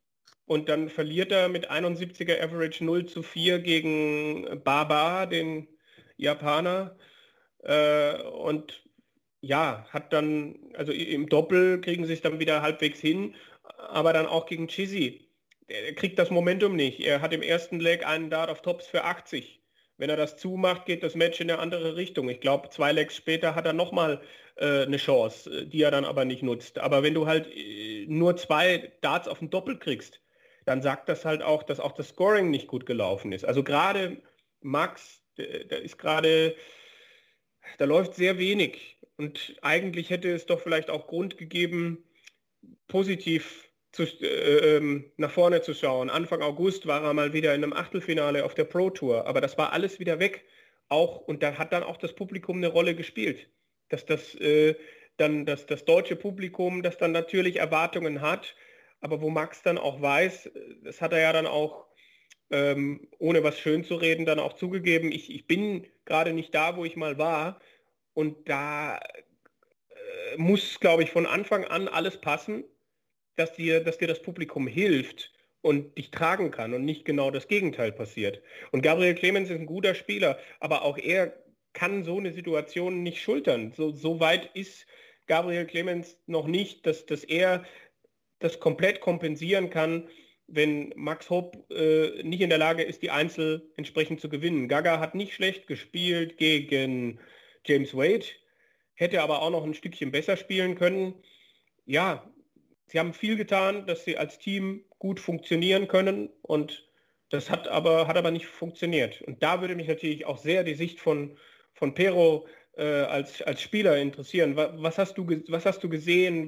und dann verliert er mit 71er Average 0:4 gegen Baba, den Japaner. Und ja, hat dann, also im Doppel kriegen sie es dann wieder halbwegs hin, aber dann auch gegen Chizzy. Er kriegt das Momentum nicht. Er hat im ersten Leg einen Dart auf Tops für 80. Wenn er das zumacht, geht das Match in eine andere Richtung. Ich glaube, 2 Legs später hat er nochmal eine Chance, die er dann aber nicht nutzt. Aber wenn du halt nur 2 Darts auf dem Doppel kriegst, dann sagt das halt auch, dass auch das Scoring nicht gut gelaufen ist. Also gerade Max, da ist gerade, da läuft sehr wenig. Und eigentlich hätte es doch vielleicht auch Grund gegeben, positiv nach vorne zu schauen. Anfang August war er mal wieder in einem Achtelfinale auf der Pro Tour, aber das war alles wieder weg. Auch, und da hat dann auch das Publikum eine Rolle gespielt. Dass das deutsche Publikum, das dann natürlich Erwartungen hat, aber wo Max dann auch weiß, das hat er ja dann auch, ohne was schön zu reden, dann auch zugegeben, ich bin gerade nicht da, wo ich mal war. Und da muss, glaube ich, von Anfang an alles passen, dass dir das Publikum hilft und dich tragen kann und nicht genau das Gegenteil passiert. Und Gabriel Clemens ist ein guter Spieler, aber auch er kann so eine Situation nicht schultern. So weit ist Gabriel Clemens noch nicht, dass er das komplett kompensieren kann, wenn Max Hopp nicht in der Lage ist, die Einzel entsprechend zu gewinnen. Gaga hat nicht schlecht gespielt gegen James Wade, hätte aber auch noch ein Stückchen besser spielen können. Ja, sie haben viel getan, dass sie als Team gut funktionieren können und das hat aber nicht funktioniert. Und da würde mich natürlich auch sehr die Sicht von Pero als Spieler interessieren. Was hast du gesehen?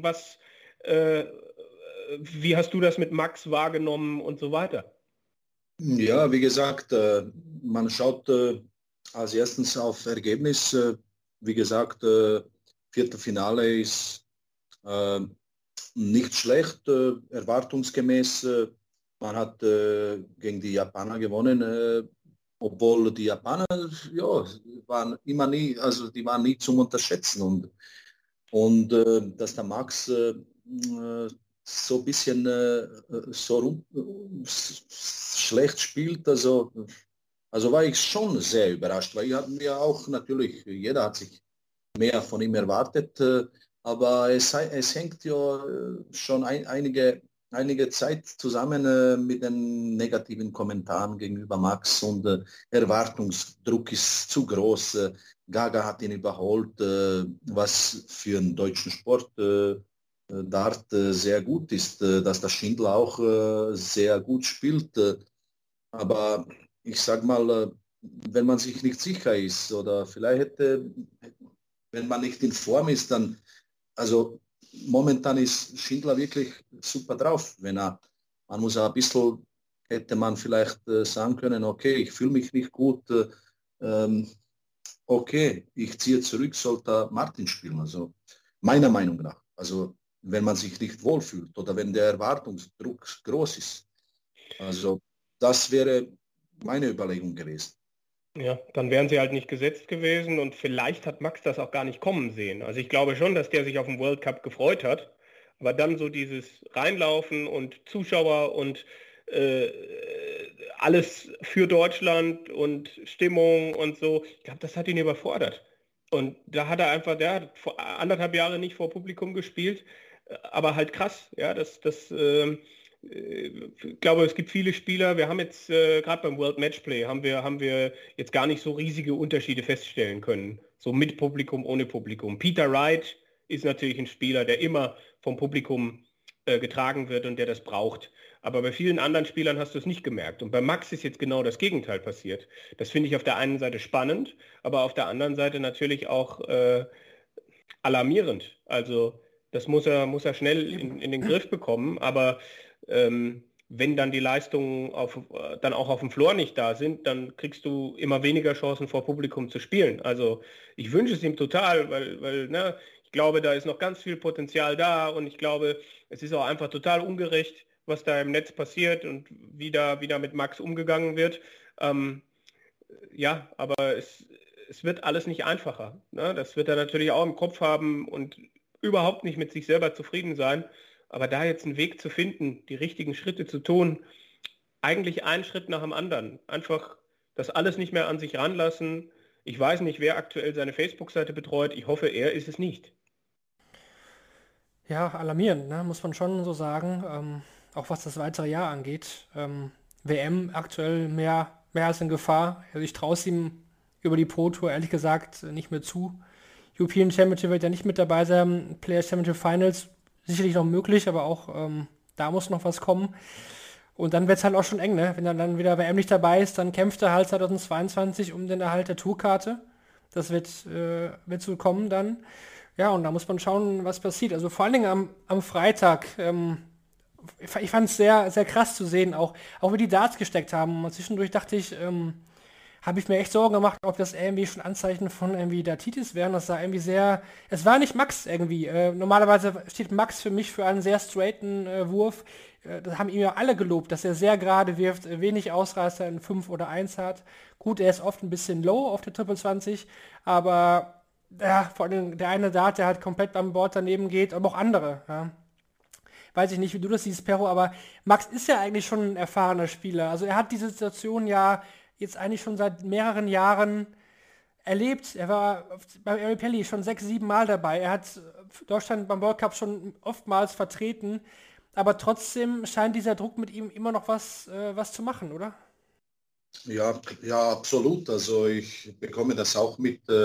Wie hast du das mit Max wahrgenommen und so weiter? Ja, wie gesagt, man schaut als erstens auf Ergebnis. Wie gesagt, Viertelfinale ist nicht schlecht, erwartungsgemäß. Man hat gegen die Japaner gewonnen, obwohl die Japaner, ja, waren immer nie, also die waren nie zum Unterschätzen. Und dass der Max so ein bisschen schlecht spielt, also war ich schon sehr überrascht, weil ich hatten ja auch natürlich, jeder hat sich mehr von ihm erwartet, aber es hängt ja schon einige Zeit zusammen mit den negativen Kommentaren gegenüber Max und Erwartungsdruck ist zu groß. Gaga hat ihn überholt, was für einen deutschen Sport Dart sehr gut ist, dass der Schindler auch sehr gut spielt. Aber ich sag mal, wenn man sich nicht sicher ist oder vielleicht wenn man nicht in Form ist, dann, also momentan ist Schindler wirklich super drauf. Man muss ein bisschen, hätte man vielleicht sagen können, okay, ich fühle mich nicht gut, okay, ich ziehe zurück, sollte Martin spielen. Also meiner Meinung nach. Also wenn man sich nicht wohlfühlt oder wenn der Erwartungsdruck groß ist. Also das wäre meine Überlegung gewesen. Ja, dann wären sie halt nicht gesetzt gewesen und vielleicht hat Max das auch gar nicht kommen sehen. Also ich glaube schon, dass der sich auf den World Cup gefreut hat, aber dann so dieses Reinlaufen und Zuschauer und alles für Deutschland und Stimmung und so, ich glaube, das hat ihn überfordert. Und da hat er einfach, der hat vor 1,5 Jahre nicht vor Publikum gespielt, aber halt krass, ja, ich glaube, es gibt viele Spieler, wir haben jetzt gerade beim World Matchplay, haben wir jetzt gar nicht so riesige Unterschiede feststellen können, so mit Publikum, ohne Publikum. Peter Wright ist natürlich ein Spieler, der immer vom Publikum getragen wird und der das braucht. Aber bei vielen anderen Spielern hast du es nicht gemerkt. Und bei Max ist jetzt genau das Gegenteil passiert. Das finde ich auf der einen Seite spannend, aber auf der anderen Seite natürlich auch alarmierend. Also das muss er schnell in den Griff bekommen, aber wenn dann die Leistungen dann auch auf dem Floor nicht da sind, dann kriegst du immer weniger Chancen vor Publikum zu spielen. Also ich wünsche es ihm total, weil ne, ich glaube, da ist noch ganz viel Potenzial da und ich glaube, es ist auch einfach total ungerecht, was da im Netz passiert und wie da mit Max umgegangen wird. Ja, aber es wird alles nicht einfacher. Ne? Das wird er natürlich auch im Kopf haben und überhaupt nicht mit sich selber zufrieden sein. Aber da jetzt einen Weg zu finden, die richtigen Schritte zu tun, eigentlich einen Schritt nach dem anderen. Einfach das alles nicht mehr an sich ranlassen. Ich weiß nicht, wer aktuell seine Facebook-Seite betreut. Ich hoffe, er ist es nicht. Ja, alarmierend, ne? Muss man schon so sagen. Auch was das weitere Jahr angeht. WM aktuell mehr als in Gefahr. Also ich traue es ihm über die Pro Tour ehrlich gesagt nicht mehr zu. European Championship wird ja nicht mit dabei sein. Players Championship Finals sicherlich noch möglich, aber auch da muss noch was kommen. Und dann wird es halt auch schon eng, ne? Wenn er dann wieder WM nicht dabei ist, dann kämpft er halt 2022 um den Erhalt der Tourkarte. Das wird so kommen dann. Ja, und da muss man schauen, was passiert. Also vor allen Dingen am Freitag. Ich fand es sehr, sehr krass zu sehen, auch wie die Darts gesteckt haben. Und zwischendurch dachte ich, habe ich mir echt Sorgen gemacht, ob das irgendwie schon Anzeichen von irgendwie Datitis wären. Das sah irgendwie sehr, es war nicht Max irgendwie. Normalerweise steht Max für mich für einen sehr straighten Wurf. Das haben ihm ja alle gelobt, dass er sehr gerade wirft, wenig Ausreißer in 5 oder 1 hat. Gut, er ist oft ein bisschen low auf der Triple 20, aber ja, vor allem der eine Dart, der halt komplett beim Board daneben geht, aber auch andere. Ja. Weiß ich nicht, wie du das siehst, Perro, aber Max ist ja eigentlich schon ein erfahrener Spieler. Also er hat diese Situation ja jetzt eigentlich schon seit mehreren Jahren erlebt. Er war beim Ari Pelli schon 6, 7 Mal dabei. Er hat Deutschland beim World Cup schon oftmals vertreten. Aber trotzdem scheint dieser Druck mit ihm immer noch was zu machen, oder? Ja, ja, absolut. Also ich bekomme das auch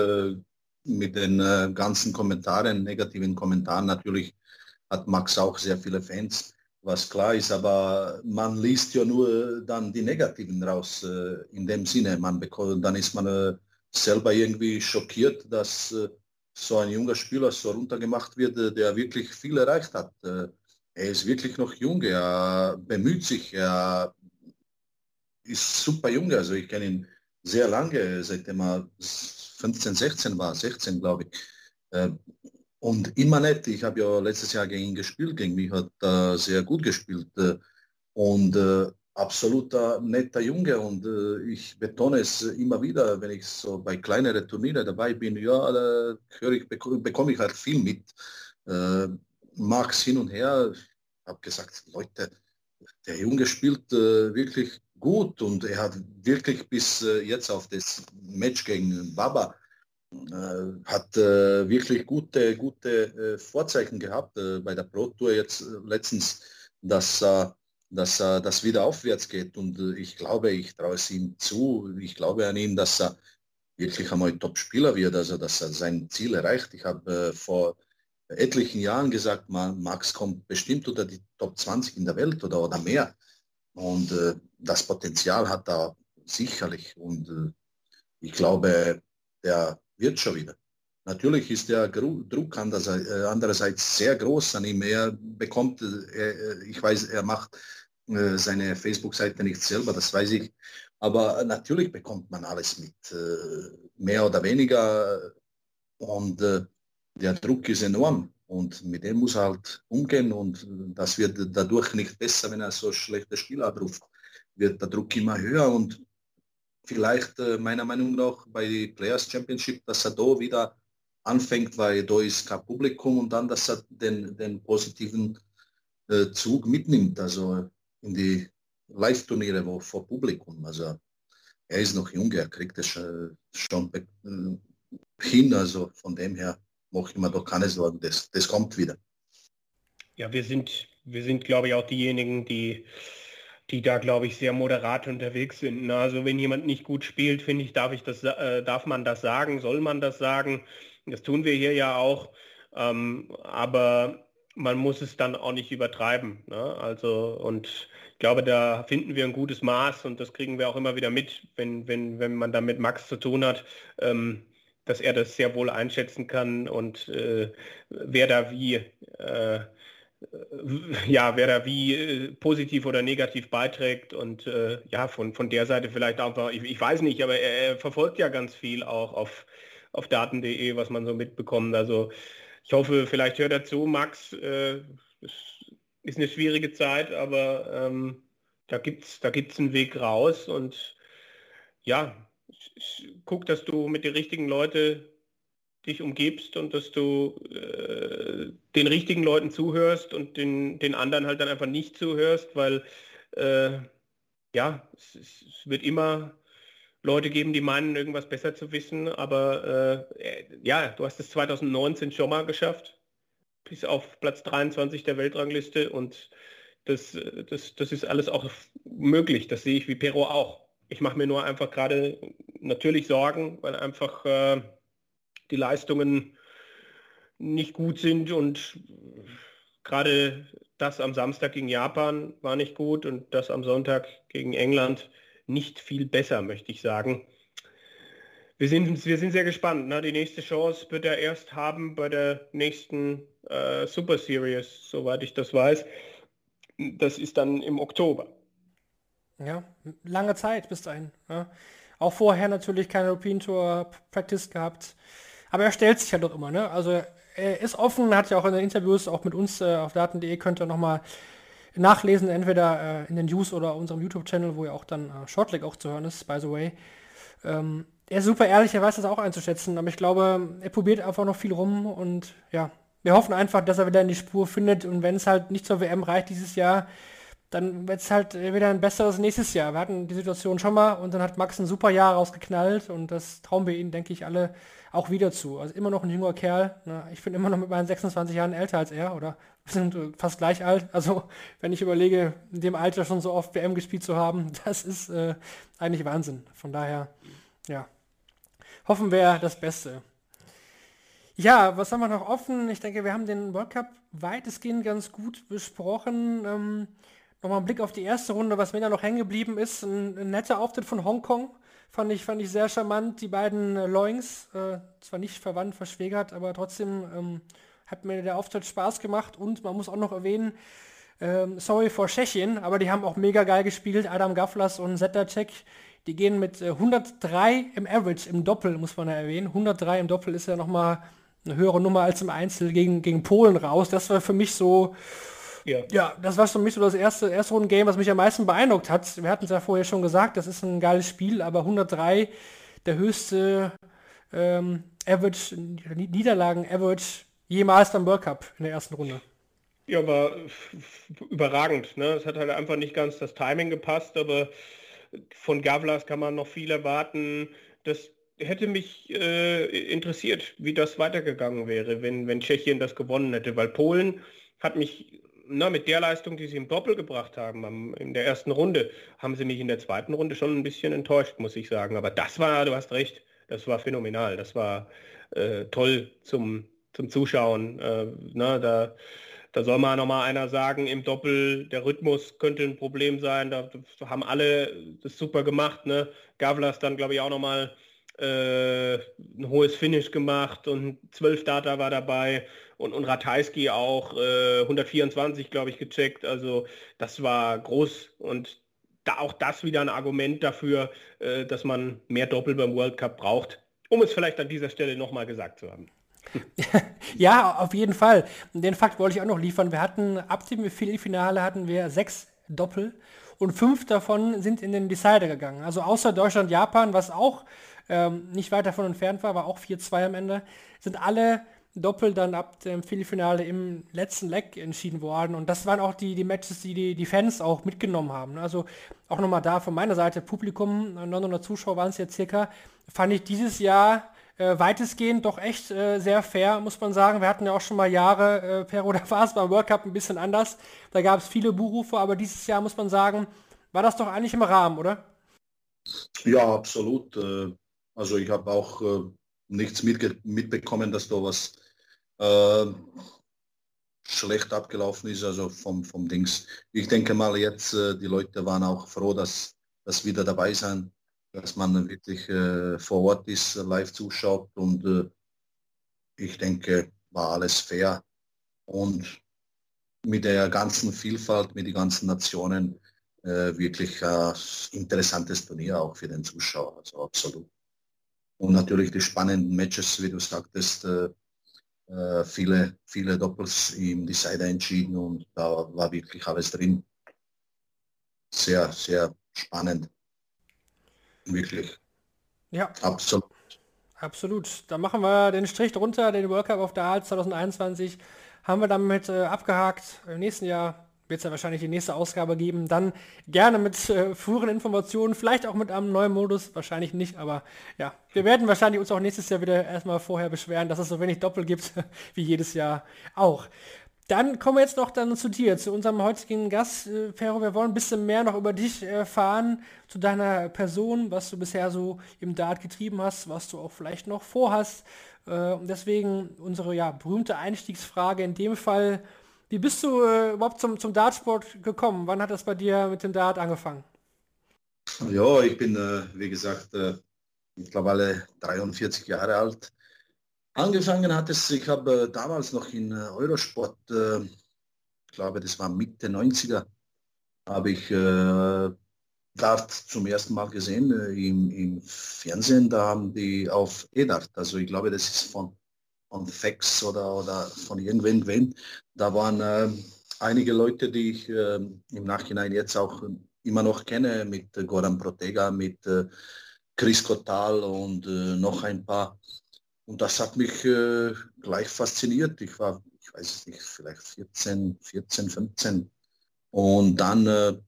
mit den ganzen Kommentaren, negativen Kommentaren. Natürlich hat Max auch sehr viele Fans, was klar ist, aber man liest ja nur dann die negativen raus. In dem Sinne, dann ist man selber irgendwie schockiert, dass so ein junger Spieler so runtergemacht wird, der wirklich viel erreicht hat. Er ist wirklich noch jung, er bemüht sich, er ist super jung, also ich kenne ihn sehr lange, seitdem er 15, 16 war, 16 glaube ich. Äh, und immer nett, ich habe ja letztes Jahr gegen ihn gespielt, gegen mich hat er sehr gut gespielt und absoluter netter Junge und ich betone es immer wieder, wenn ich so bei kleineren Turnieren dabei bin, ja, da bekomme ich halt viel mit. Äh, Max hin und her, ich habe gesagt, Leute, der Junge spielt wirklich gut und er hat wirklich bis jetzt auf das Match gegen Baba hat wirklich gute Vorzeichen gehabt bei der Pro Tour jetzt letztens, dass, dass das wieder aufwärts geht und ich glaube, ich traue es ihm zu, ich glaube an ihn, dass er wirklich einmal Top-Spieler wird, also dass er sein Ziel erreicht. Ich habe vor etlichen Jahren gesagt, Max kommt bestimmt unter die Top 20 in der Welt oder mehr. Und das Potenzial hat er sicherlich. Und ich glaube, der wird schon wieder. Natürlich ist der Druck andererseits sehr groß an ihm. Er bekommt, ich weiß, er macht seine Facebook-Seite nicht selber, das weiß ich. Aber natürlich bekommt man alles mit, mehr oder weniger. Und der Druck ist enorm. Und mit dem muss er halt umgehen und das wird dadurch nicht besser, wenn er so schlechte Spiele abruft. Wird der Druck immer höher und vielleicht meiner Meinung nach bei Players Championship, dass er da wieder anfängt, weil da ist kein Publikum und dann, dass er den positiven Zug mitnimmt, also in die Live-Turniere wo vor Publikum. Also er ist noch jung, er kriegt es schon hin, also von dem her mache ich mir doch keine Sorgen, das kommt wieder. Ja, wir sind, glaube ich, auch diejenigen, die da, glaube ich, sehr moderat unterwegs sind. Ne? Also wenn jemand nicht gut spielt, finde ich, darf man das sagen, soll man das sagen. Das tun wir hier ja auch. Aber man muss es dann auch nicht übertreiben. Ne? Also, und ich glaube, da finden wir ein gutes Maß und das kriegen wir auch immer wieder mit, wenn man da mit Max zu tun hat. Dass er das sehr wohl einschätzen kann und wer da wie positiv oder negativ beiträgt und ja, von der Seite vielleicht einfach, ich weiß nicht, aber er verfolgt ja ganz viel auch auf daten.de, was man so mitbekommt. Also ich hoffe, vielleicht hört er zu, Max. Es ist eine schwierige Zeit, aber da gibt's einen Weg raus und ja, guck, dass du mit den richtigen Leuten dich umgibst und dass du den richtigen Leuten zuhörst und den anderen halt dann einfach nicht zuhörst, weil ja, es wird immer Leute geben, die meinen, irgendwas besser zu wissen, aber ja, du hast es 2019 schon mal geschafft, bis auf Platz 23 der Weltrangliste und das ist alles auch möglich, das sehe ich wie Pero auch. Ich mache mir nur einfach gerade natürlich Sorgen, weil einfach die Leistungen nicht gut sind und gerade das am Samstag gegen Japan war nicht gut und das am Sonntag gegen England nicht viel besser, möchte ich sagen. Wir sind sehr gespannt. Ne? Die nächste Chance wird er erst haben bei der nächsten Super Series, soweit ich das weiß. Das ist dann im Oktober. Ja, lange Zeit bis dahin. Ja. Auch vorher natürlich keine European Tour Practice gehabt. Aber er stellt sich halt doch immer, ne? Also er ist offen, hat ja auch in den Interviews, auch mit uns auf daten.de, könnt ihr nochmal nachlesen, entweder in den News oder unserem YouTube-Channel, wo ja auch dann Shortleg auch zu hören ist, by the way. Er ist super ehrlich, er weiß das auch einzuschätzen, aber ich glaube, er probiert einfach noch viel rum und ja, wir hoffen einfach, dass er wieder in die Spur findet und wenn es halt nicht zur WM reicht dieses Jahr, dann wird es halt wieder ein besseres nächstes Jahr. Wir hatten die Situation schon mal und dann hat Max ein super Jahr rausgeknallt und das trauen wir ihnen, denke ich, alle auch wieder zu. Also immer noch ein junger Kerl. Ne? Ich bin immer noch mit meinen 26 Jahren älter als er oder wir sind fast gleich alt. Also wenn ich überlege, in dem Alter schon so oft WM gespielt zu haben, das ist eigentlich Wahnsinn. Von daher, ja, hoffen wir das Beste. Ja, was haben wir noch offen? Ich denke, wir haben den World Cup weitestgehend ganz gut besprochen. Nochmal ein Blick auf die erste Runde, was mir da noch hängen geblieben ist. Ein netter Auftritt von Hongkong. Fand ich sehr charmant. Die beiden Loings, zwar nicht verwandt, verschwägert, aber trotzdem hat mir der Auftritt Spaß gemacht. Und man muss auch noch erwähnen, sorry for Tschechien, aber die haben auch mega geil gespielt. Adam Gavlas und Sedlacek, die gehen mit 103 im Average, im Doppel, muss man ja erwähnen. 103 im Doppel ist ja nochmal eine höhere Nummer als im Einzel gegen Polen raus. Das war für mich so... Ja, das war für mich so das erste Runden-Game, was mich am meisten beeindruckt hat. Wir hatten es ja vorher schon gesagt, das ist ein geiles Spiel, aber 103, der höchste Average, Niederlagen-Average jemals beim World Cup in der ersten Runde. Ja, war überragend. Ne? Es hat halt einfach nicht ganz das Timing gepasst, aber von Gavlas kann man noch viel erwarten. Das hätte mich interessiert, wie das weitergegangen wäre, wenn Tschechien das gewonnen hätte, weil Polen hat mich... mit der Leistung, die sie im Doppel gebracht haben, in der ersten Runde, haben sie mich in der zweiten Runde schon ein bisschen enttäuscht, muss ich sagen. Aber das war, du hast recht, das war phänomenal. Das war toll zum Zuschauen. Da soll mal nochmal einer sagen, im Doppel, der Rhythmus könnte ein Problem sein. Da haben alle das super gemacht. Ne? Gavlas dann, glaube ich, auch nochmal ein hohes Finish gemacht und 12 Data war dabei und Ratajski auch 124, glaube ich, gecheckt. Also das war groß und auch das wieder ein Argument dafür, dass man mehr Doppel beim World Cup braucht, um es vielleicht an dieser Stelle nochmal gesagt zu haben. Ja, auf jeden Fall. Den Fakt wollte ich auch noch liefern. Wir hatten ab dem Viertelfinale hatten wir 6 Doppel und 5 davon sind in den Decider gegangen. Also außer Deutschland, Japan, was auch nicht weit davon entfernt war auch 4-2 am Ende, sind alle Doppel dann ab dem Viertelfinale im letzten Leg entschieden worden. Und das waren auch die Matches, die Fans auch mitgenommen haben. Also auch nochmal da von meiner Seite, Publikum, 900 Zuschauer waren es jetzt circa, fand ich dieses Jahr weitestgehend doch echt sehr fair, muss man sagen. Wir hatten ja auch schon mal Jahre, Pero, da war es beim World Cup ein bisschen anders. Da gab es viele Buhrufe, aber dieses Jahr, muss man sagen, war das doch eigentlich im Rahmen, oder? Ja, absolut. Also ich habe auch nichts mitbekommen, dass da was schlecht abgelaufen ist, also vom Dings. Ich denke mal jetzt, die Leute waren auch froh, dass wieder dabei sein, dass man wirklich vor Ort ist, live zuschaut und ich denke, war alles fair und mit der ganzen Vielfalt, mit den ganzen Nationen wirklich interessantes Turnier auch für den Zuschauer, also absolut. Und natürlich die spannenden Matches, wie du sagtest, viele Doppels im Decider entschieden und da war wirklich alles drin. Sehr, sehr spannend. Wirklich. Ja. Absolut. Absolut. Da machen wir den Strich drunter, den World Cup of Darts 2021 haben wir damit abgehakt. Im nächsten Jahr wird es ja wahrscheinlich die nächste Ausgabe geben. Dann gerne mit früheren Informationen, vielleicht auch mit einem neuen Modus, wahrscheinlich nicht, aber ja, wir werden wahrscheinlich uns auch nächstes Jahr wieder erstmal vorher beschweren, dass es so wenig Doppel gibt, wie jedes Jahr auch. Dann kommen wir jetzt noch dann zu dir, zu unserem heutigen Gast. Pero, wir wollen ein bisschen mehr noch über dich erfahren, zu deiner Person, was du bisher so im Dart getrieben hast, was du auch vielleicht noch vorhast. Und deswegen unsere berühmte Einstiegsfrage in dem Fall, wie bist du überhaupt zum Dartsport gekommen? Wann hat das bei dir mit dem Dart angefangen? Ja, ich bin, wie gesagt, mittlerweile 43 Jahre alt. Angefangen hat es, ich habe damals noch in Eurosport, ich glaube, das war Mitte 90er, habe ich Dart zum ersten Mal gesehen im Fernsehen. Da haben die auf E-Dart, also ich glaube, das ist von Fax oder von irgendwen. Da waren einige Leute, die ich im Nachhinein jetzt auch immer noch kenne, mit Goran Protega, mit Chris Kotal und noch ein paar. Und das hat mich gleich fasziniert. Ich war, ich weiß es nicht, vielleicht 14, 15. Und dann,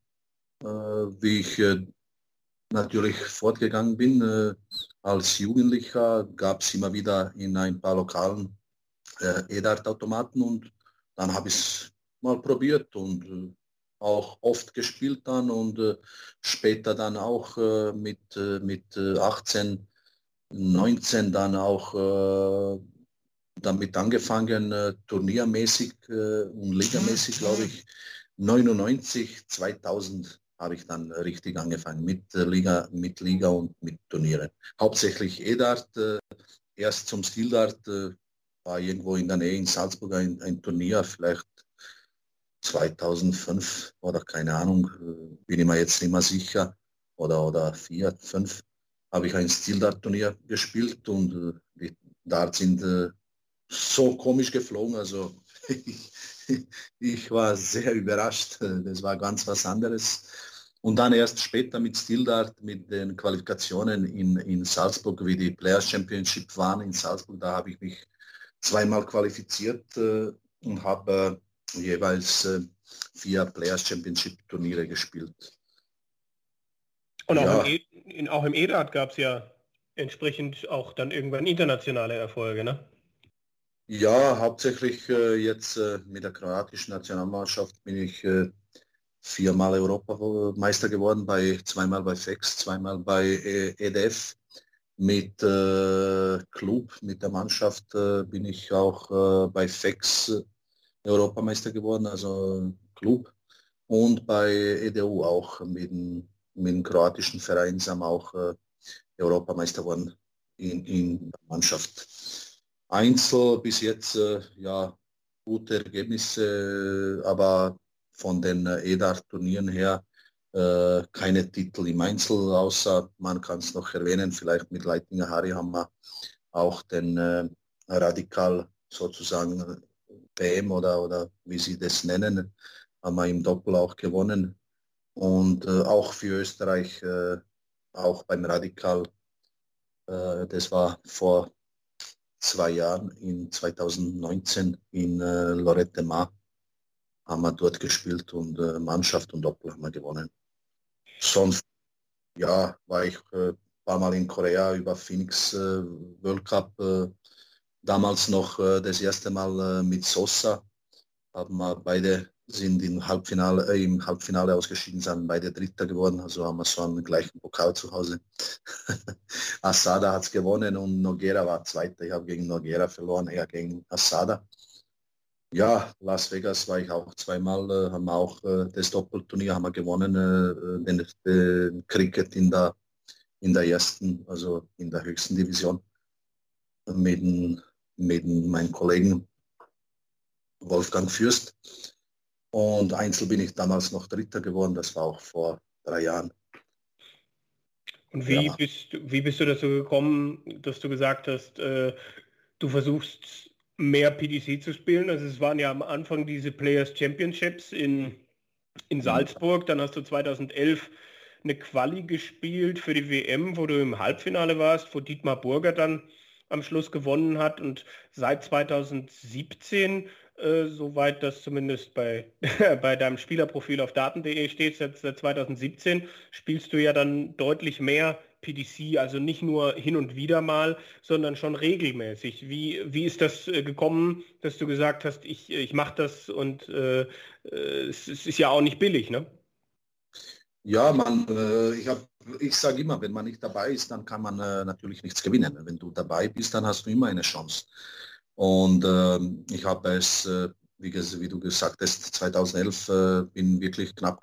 wie ich natürlich fortgegangen bin, als Jugendlicher gab es immer wieder in ein paar lokalen E-Dart-Automaten und dann habe ich es mal probiert und auch oft gespielt dann und später dann auch mit 18, 19 dann auch damit angefangen, turniermäßig und ligamäßig, glaube ich. 99, 2000 habe ich dann richtig angefangen mit Liga und mit Turnieren. Hauptsächlich E-Dart, erst zum Stil-Dart, war irgendwo in der Nähe in Salzburg ein Turnier, vielleicht 2005 oder keine Ahnung, bin ich mir jetzt nicht mehr sicher, oder 4, 5, habe ich ein Stil-Dart-Turnier gespielt und die Darts sind so komisch geflogen, also ich war sehr überrascht, das war ganz was anderes. Und dann erst später mit Stil-Dart, mit den Qualifikationen in Salzburg, wie die Players Championship waren in Salzburg, da habe ich mich zweimal qualifiziert und habe jeweils 4 Players Championship Turniere gespielt. Und auch im E-Dart gab es ja entsprechend auch dann irgendwann internationale Erfolge, ne? Ja, hauptsächlich jetzt mit der kroatischen Nationalmannschaft bin ich 4-mal Europameister geworden, zweimal bei FEX, zweimal bei EDF. Mit Club, mit der Mannschaft bin ich auch bei FEX Europameister geworden, also Club. Und bei EDU auch mit dem kroatischen Verein sind wir auch Europameister geworden in der Mannschaft. Einzel bis jetzt gute Ergebnisse, aber von den E-Dart-Turnieren her keine Titel im Einzel, außer man kann es noch erwähnen, vielleicht mit Leitinger Harry haben wir auch den Radikal sozusagen PM oder wie sie das nennen, haben wir im Doppel auch gewonnen. Und auch für Österreich, auch beim Radikal, das war vor 2 Jahren, in 2019 in Lorette Mar, haben wir dort gespielt und Mannschaft und Doppel haben wir gewonnen. Sonst war ich ein paar Mal in Korea über Phoenix World Cup, damals noch das erste Mal mit Sosa, haben wir beide sind im Halbfinale ausgeschieden, sind beide Dritter geworden, also haben wir so einen gleichen Pokal zu Hause. Asada hat es gewonnen und Noguera war Zweiter. Ich habe gegen Noguera verloren, er gegen Asada. Ja, Las Vegas war ich auch zweimal, haben wir auch das Doppelturnier haben wir gewonnen, den Cricket in der ersten, also in der höchsten Division mit meinem Kollegen Wolfgang Fürst. Und Einzel bin ich damals noch Dritter geworden, das war auch vor 3 Jahren. Und wie bist du dazu gekommen, dass du gesagt hast, du versuchst mehr PDC zu spielen? Also es waren ja am Anfang diese Players Championships in Salzburg, dann hast du 2011 eine Quali gespielt für die WM, wo du im Halbfinale warst, wo Dietmar Burger dann am Schluss gewonnen hat und seit 2017, soweit das zumindest bei, bei deinem Spielerprofil auf daten.de steht, seit 2017 spielst du ja dann deutlich mehr PDC, also nicht nur hin und wieder mal, sondern schon regelmäßig. Wie ist das gekommen, dass du gesagt hast, ich mache das und es ist ja auch nicht billig, ne? Ja, ich sage immer, wenn man nicht dabei ist, dann kann man natürlich nichts gewinnen. Wenn du dabei bist, dann hast du immer eine Chance. Und ich habe es, wie du gesagt hast, 2011 bin wirklich knapp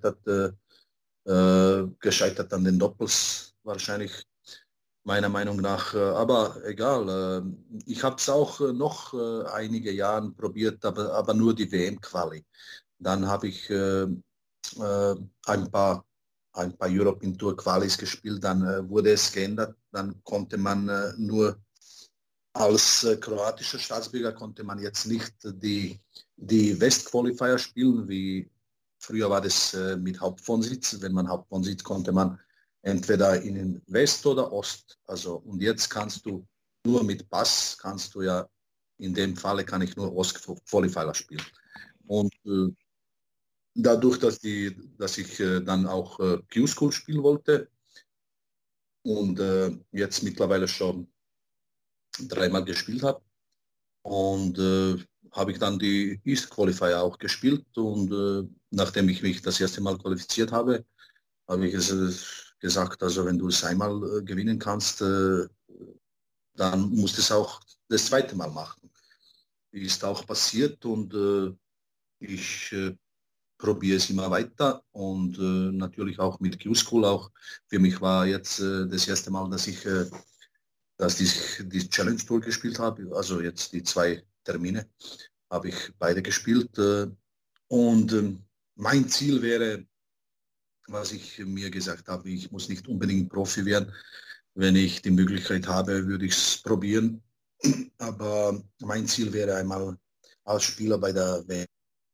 gescheitert an den Doppels wahrscheinlich, meiner Meinung nach. Aber egal, ich habe es auch noch einige Jahre probiert, aber nur die WM-Quali. Dann habe ich ein paar European Tour Qualis gespielt, dann wurde es geändert, dann konnte man nur als kroatischer Staatsbürger konnte man jetzt nicht die West-Qualifier spielen, wie früher war das mit Hauptwohnsitz. Wenn man Hauptwohnsitz konnte man entweder in West oder Ost. Also und jetzt kannst du nur mit Pass, kannst du ja, in dem Falle kann ich nur Ost-Qualifier spielen. Und dadurch, dass ich dann auch Q-School spielen wollte und jetzt mittlerweile schon dreimal gespielt habe und habe ich dann die East Qualifier auch gespielt und nachdem ich mich das erste Mal qualifiziert habe, habe ich es gesagt, also wenn du es einmal gewinnen kannst, dann musst du es auch das zweite Mal machen. Ist auch passiert und ich probiere es immer weiter und natürlich auch mit Q-School auch. Für mich war jetzt das erste Mal, dass ich die Challenge Tour gespielt habe, also jetzt die 2 Termine habe ich beide gespielt und mein Ziel wäre, was ich mir gesagt habe, ich muss nicht unbedingt Profi werden. Wenn ich die Möglichkeit habe, würde ich es probieren. Aber mein Ziel wäre einmal als Spieler bei der WM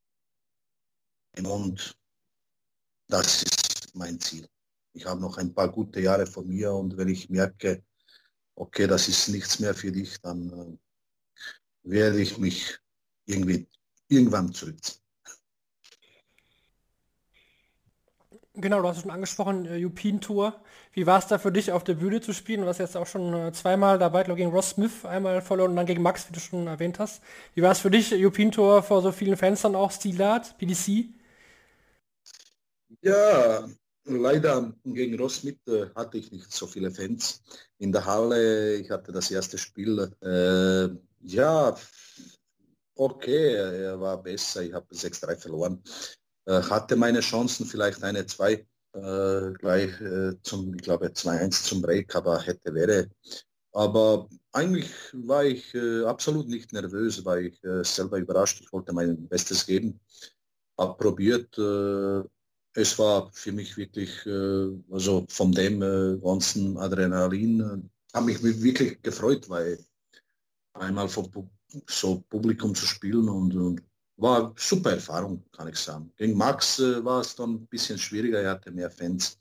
und das ist mein Ziel. Ich habe noch ein paar gute Jahre vor mir und wenn ich merke, okay, das ist nichts mehr für dich, dann werde ich mich irgendwann zurückziehen. Genau, du hast es schon angesprochen, European Tour. Wie war es da für dich, auf der Bühne zu spielen? Du warst jetzt auch schon zweimal dabei, glaube ich, gegen Ross Smith einmal verloren und dann gegen Max, wie du schon erwähnt hast. Wie war es für dich, European Tour vor so vielen Fans dann auch, Stilart, PDC? Ja, leider gegen Ross Smith hatte ich nicht so viele Fans in der Halle. Ich hatte das erste Spiel. Ja, okay, er war besser. Ich habe 6:3 verloren. Hatte meine Chancen, vielleicht eine, zwei, gleich ich glaube 2:1 zum Break, aber hätte, wäre. Aber eigentlich war ich absolut nicht nervös, war ich selber überrascht. Ich wollte mein Bestes geben, habe probiert. Es war für mich wirklich, also von dem ganzen Adrenalin, habe mich wirklich gefreut, weil einmal vor so Publikum zu spielen und war eine super Erfahrung, kann ich sagen. Gegen Max war es dann ein bisschen schwieriger, er hatte mehr Fans.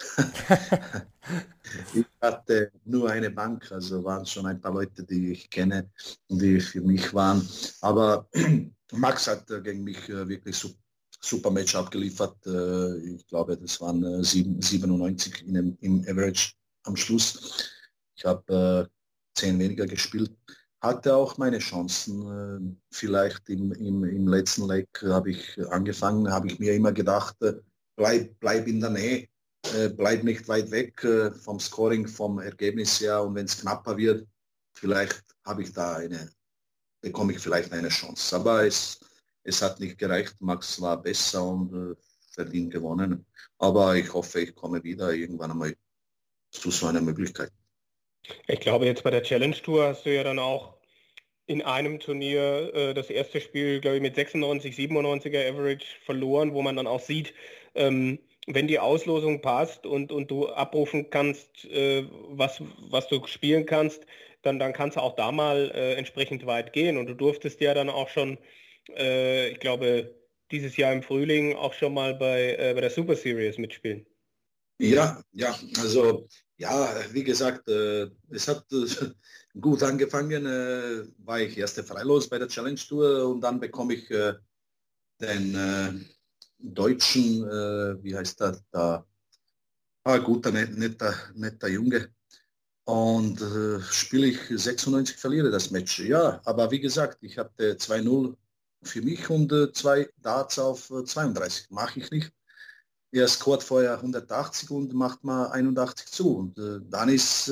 Ich hatte nur eine Bank, also waren schon ein paar Leute, die ich kenne und die für mich waren. Aber Max hat gegen mich wirklich super Match abgeliefert. Ich glaube, das waren 97 im Average am Schluss. Ich habe 10 weniger gespielt. Hatte auch meine Chancen. Vielleicht im letzten Leg habe ich angefangen, habe ich mir immer gedacht, bleib in der Nähe, bleib nicht weit weg vom Scoring, vom Ergebnis her. Und wenn es knapper wird, vielleicht bekomme ich vielleicht eine Chance. Aber es hat nicht gereicht. Max war besser und verdient gewonnen. Aber ich hoffe, ich komme wieder irgendwann einmal zu so einer Möglichkeit. Ich glaube, jetzt bei der Challenge Tour hast du ja dann auch in einem Turnier das erste Spiel, glaube ich, mit 96, 97er Average verloren, wo man dann auch sieht, wenn die Auslosung passt und du abrufen kannst, was du spielen kannst, dann kannst du auch da mal entsprechend weit gehen. Und du durftest ja dann auch schon, ich glaube, dieses Jahr im Frühling auch schon mal bei der Super Series mitspielen. Ja, also ja, wie gesagt, es hat gut angefangen, war ich erste Freilos bei der Challenge Tour und dann bekomme ich den deutschen, wie heißt das, da, guter, netter Junge. Und spiele ich 96, verliere das Match. Ja, aber wie gesagt, ich hatte 2-0 für mich und zwei Darts auf 32. Mache ich nicht. Er scoret vorher 180 und macht mal 81 zu. Und dann ist,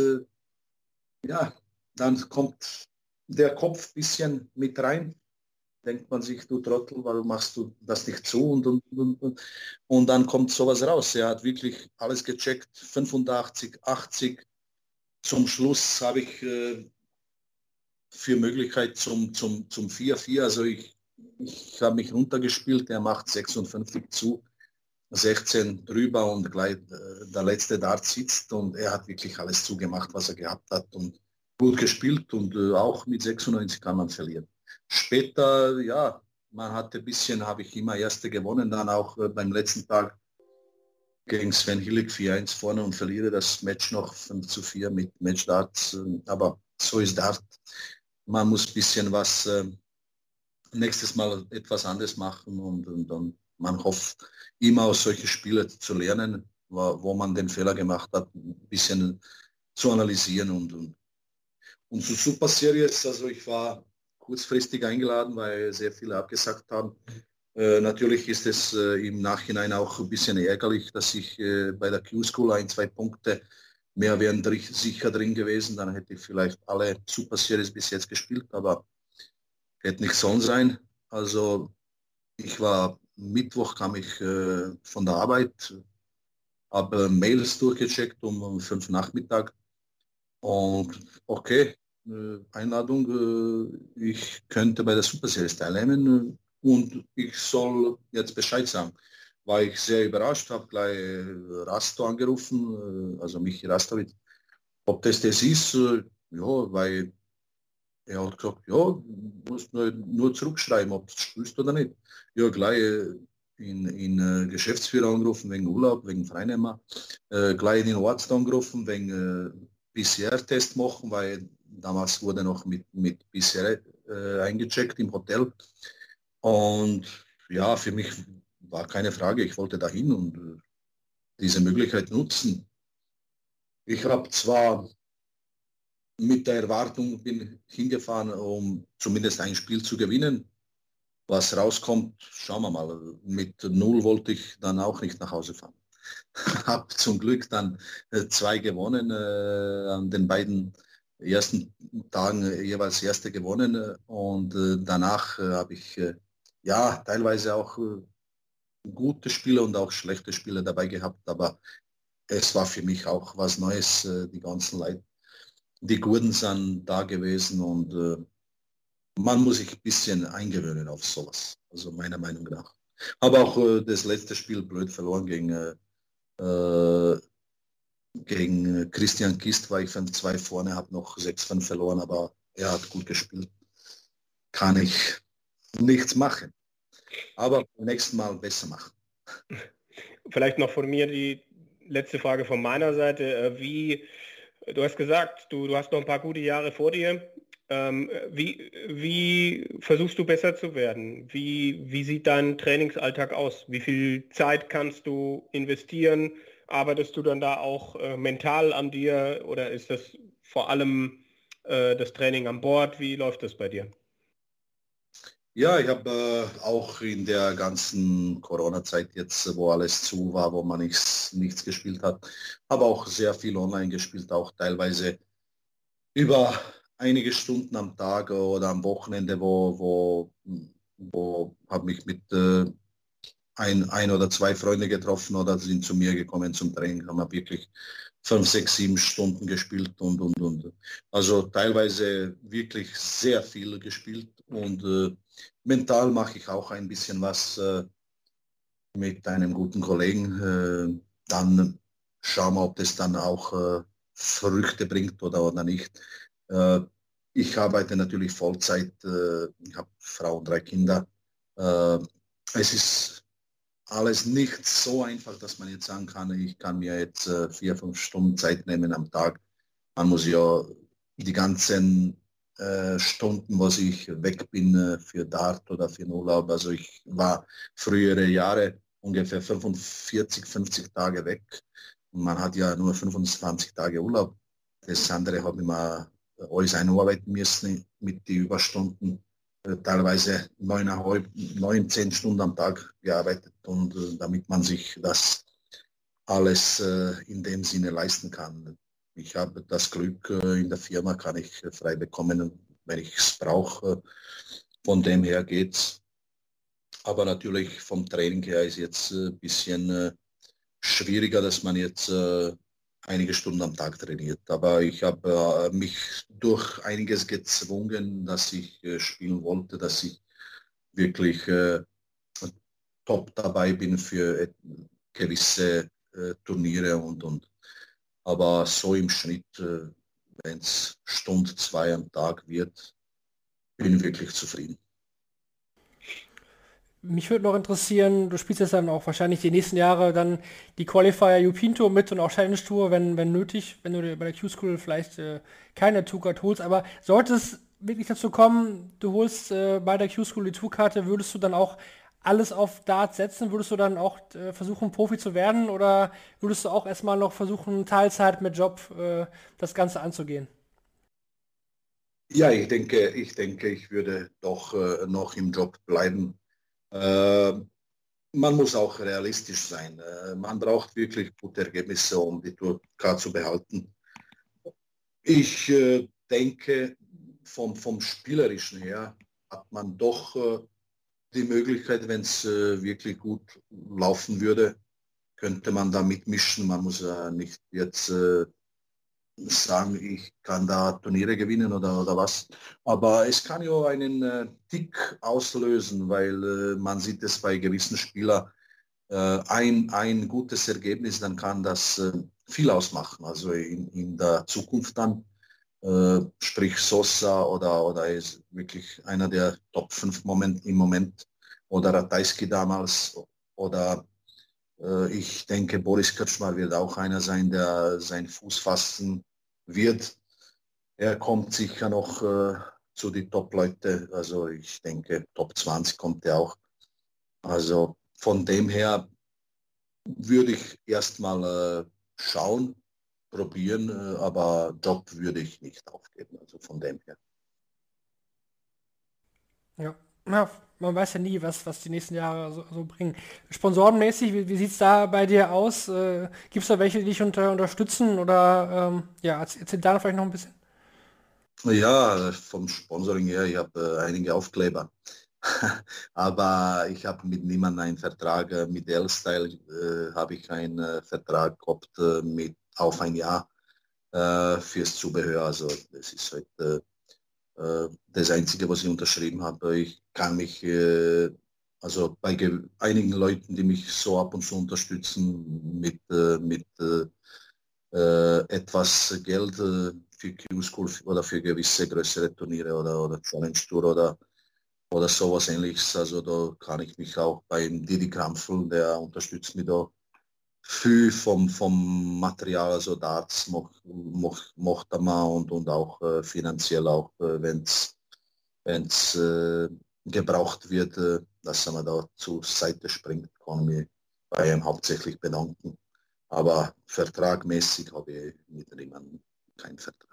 ja, dann kommt der Kopf ein bisschen mit rein. Denkt man sich, du Trottel, warum machst du das nicht zu? Und dann kommt sowas raus. Er hat wirklich alles gecheckt, 85, 80. Zum Schluss habe ich für Möglichkeit zum 4-4. Also ich habe mich runtergespielt, er macht 56 zu, 16 drüber und gleich der letzte Dart sitzt und er hat wirklich alles zugemacht, was er gehabt hat und gut gespielt und auch mit 96 kann man verlieren. Später, ja, man hatte ein bisschen, habe ich immer Erste gewonnen, dann auch beim letzten Tag gegen Sven Hillig 4-1 vorne und verliere das Match noch 5-4 mit Matchdarts. Aber so ist Dart. Man muss ein bisschen was nächstes Mal etwas anderes machen und dann man hofft immer aus solchen Spielen zu lernen, wo man den Fehler gemacht hat, ein bisschen zu analysieren und so Super Series, also ich war kurzfristig eingeladen, weil sehr viele abgesagt haben. Natürlich ist es im Nachhinein auch ein bisschen ärgerlich, dass ich bei der Q-School 1, 2 Punkte mehr wären sicher drin gewesen. Dann hätte ich vielleicht alle Super Series bis jetzt gespielt, aber hätte nicht sollen sein. Also ich war Mittwoch, kam ich von der Arbeit, habe Mails durchgecheckt um 5 Nachmittag und okay, Einladung, ich könnte bei der Super Series teilnehmen und ich soll jetzt Bescheid sagen. War ich sehr überrascht, habe gleich Rasto angerufen, also Michi Rastovic, ob das ist, ja, weil er hat gesagt, ja, du musst nur zurückschreiben, ob du spielst oder nicht. Ja, gleich in Geschäftsführer angerufen wegen Urlaub, wegen Freinehmer, gleich in den Arzt angerufen wegen PCR-Test machen, weil damals wurde noch mit PCR eingecheckt im Hotel. Und ja, für mich war keine Frage, ich wollte dahin und diese Möglichkeit nutzen. Ich habe zwar mit der Erwartung bin hingefahren, um zumindest ein Spiel zu gewinnen. Was rauskommt, schauen wir mal. Mit 0 wollte ich dann auch nicht nach Hause fahren. Habe zum Glück dann 2 gewonnen, an den beiden ersten Tagen jeweils erste gewonnen und danach habe ich ja teilweise auch gute Spiele und auch schlechte Spiele dabei gehabt, aber es war für mich auch was Neues, die ganzen Leute. Die Gurden sind da gewesen und man muss sich ein bisschen eingewöhnen auf sowas, also meiner Meinung nach. Aber auch das letzte Spiel blöd verloren gegen Christian Kist, war ich 5-2 vorne, habe noch 6-5 verloren, aber er hat gut gespielt. Kann ich nichts machen. Aber beim nächsten Mal besser machen. Vielleicht noch von mir die letzte Frage von meiner Seite. Du hast gesagt, du hast noch ein paar gute Jahre vor dir. Wie versuchst du besser zu werden? Wie sieht dein Trainingsalltag aus? Wie viel Zeit kannst du investieren? Arbeitest du dann da auch mental an dir oder ist das vor allem das Training an Bord? Wie läuft das bei dir? Ja, ich habe auch in der ganzen Corona-Zeit jetzt, wo alles zu war, wo man nichts gespielt hat, habe auch sehr viel online gespielt, auch teilweise über einige Stunden am Tag oder am Wochenende, wo habe mich mit ein oder zwei Freunde getroffen oder sind zu mir gekommen zum Training, haben wir wirklich 5, 6, 7 Stunden gespielt und. Also teilweise wirklich sehr viel gespielt und mental mache ich auch ein bisschen was mit einem guten Kollegen. Dann schauen wir, ob das dann auch Früchte bringt oder nicht. Äh, Ich arbeite natürlich Vollzeit. Ich habe Frau und 3 Kinder. Es ist alles nicht so einfach, dass man jetzt sagen kann, ich kann mir jetzt 4, 5 Stunden Zeit nehmen am Tag. Man muss ja die ganzen Stunden, wo ich weg bin für Dart oder für den Urlaub. Also ich war frühere Jahre ungefähr 45, 50 Tage weg. Und man hat ja nur 25 Tage Urlaub. Das andere habe ich mal alles einarbeiten müssen mit den Überstunden. Teilweise 9,5, 9, 10 Stunden am Tag gearbeitet und damit man sich das alles in dem Sinne leisten kann. Ich habe das Glück, in der Firma kann ich frei bekommen, wenn ich es brauche. Von dem her geht's. Aber natürlich vom Training her ist jetzt ein bisschen schwieriger, dass man jetzt einige Stunden am Tag trainiert. Aber ich habe mich durch einiges gezwungen, dass ich spielen wollte, dass ich wirklich top dabei bin für gewisse Turniere und. Aber so im Schnitt, wenn es Stunde, 2 am Tag wird, bin ich wirklich zufrieden. Mich würde noch interessieren, du spielst jetzt dann auch wahrscheinlich die nächsten Jahre dann die Qualifier European Tour mit und auch Challenge Tour, wenn nötig, wenn du dir bei der Q-School vielleicht keine Tourcard holst. Aber sollte es wirklich dazu kommen, du holst bei der Q-School die Tourkarte, würdest du dann auch alles auf Dart setzen? Würdest du dann auch versuchen, Profi zu werden? Oder würdest du auch erstmal noch versuchen, Teilzeit mit Job das Ganze anzugehen? Ja, ich denke, ich würde doch noch im Job bleiben. Äh, Man muss auch realistisch sein. Man braucht wirklich gute Ergebnisse, um die Tourcard zu behalten. Ich denke, vom Spielerischen her hat man doch die Möglichkeit, wenn es wirklich gut laufen würde, könnte man da mitmischen. Man muss nicht jetzt sagen, ich kann da Turniere gewinnen oder was. Aber es kann ja einen Tick auslösen, weil man sieht es bei gewissen Spielern, ein gutes Ergebnis, dann kann das viel ausmachen. Also in der Zukunft dann, sprich Sosa oder ist wirklich einer der Top 5 im Moment oder Ratajski damals oder ich denke, Boris Kretschmar wird auch einer sein, der seinen Fuß fassen wird. Er kommt sicher noch zu den Top-Leute. Also ich denke, Top 20 kommt er auch. Also von dem her würde ich erstmal schauen, probieren, aber Job würde ich nicht aufgeben. Also von dem her. Ja. Ja, man weiß ja nie, was die nächsten Jahre so bringen. Sponsorenmäßig, wie sieht es da bei dir aus? Gibt es da welche, die dich unterstützen? Oder ja, erzähl da vielleicht noch ein bisschen. Ja, vom Sponsoring her, ich habe einige Aufkleber. Aber ich habe mit niemandem einen Vertrag. Mit L-Style habe ich einen Vertrag gehabt auf ein Jahr fürs Zubehör. Also das ist halt das Einzige, was ich unterschrieben habe. Ich kann mich, also bei einigen Leuten, die mich so ab und zu unterstützen mit etwas Geld für Q-School oder für gewisse größere Turniere oder Challenge Tour oder sowas ähnliches. Also da kann ich mich auch beim Didi Krampfel, der unterstützt mich da viel vom Material, also Darts mochte er mal und auch finanziell auch, wenn es gebraucht wird, dass er mir da zur Seite springt, kann mich bei ihm hauptsächlich bedanken. Aber vertragmäßig habe ich mit niemandem keinen Vertrag.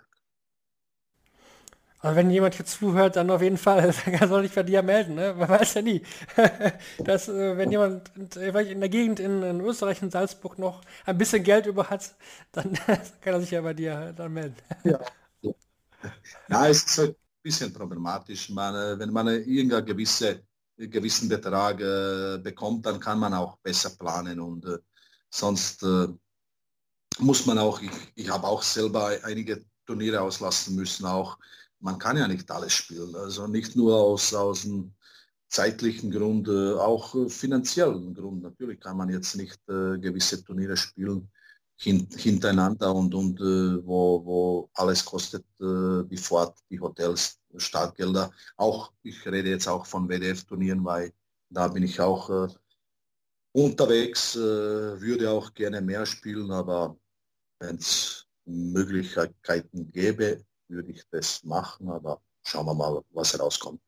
Also wenn jemand jetzt zuhört, dann auf jeden Fall, er soll sich bei dir melden, ne? Man weiß ja nie. Dass, wenn jemand vielleicht in der Gegend in Österreich, in Salzburg noch ein bisschen Geld über hat, dann kann er sich ja bei dir dann melden. Ja. Ja, es ist halt ein bisschen problematisch. Wenn man irgendeinen gewissen Betrag bekommt, dann kann man auch besser planen und sonst muss man auch, ich habe auch selber einige Turniere auslassen müssen, auch man kann ja nicht alles spielen, also nicht nur aus dem zeitlichen Grund, auch finanziellen Grund. Natürlich kann man jetzt nicht gewisse Turniere spielen hintereinander und wo alles kostet, die Fahrt, die Hotels, Startgelder. Auch, ich rede jetzt auch von WDF-Turnieren, weil da bin ich auch unterwegs, würde auch gerne mehr spielen, aber wenn es Möglichkeiten gäbe, würde ich das machen, aber schauen wir mal, was herauskommt.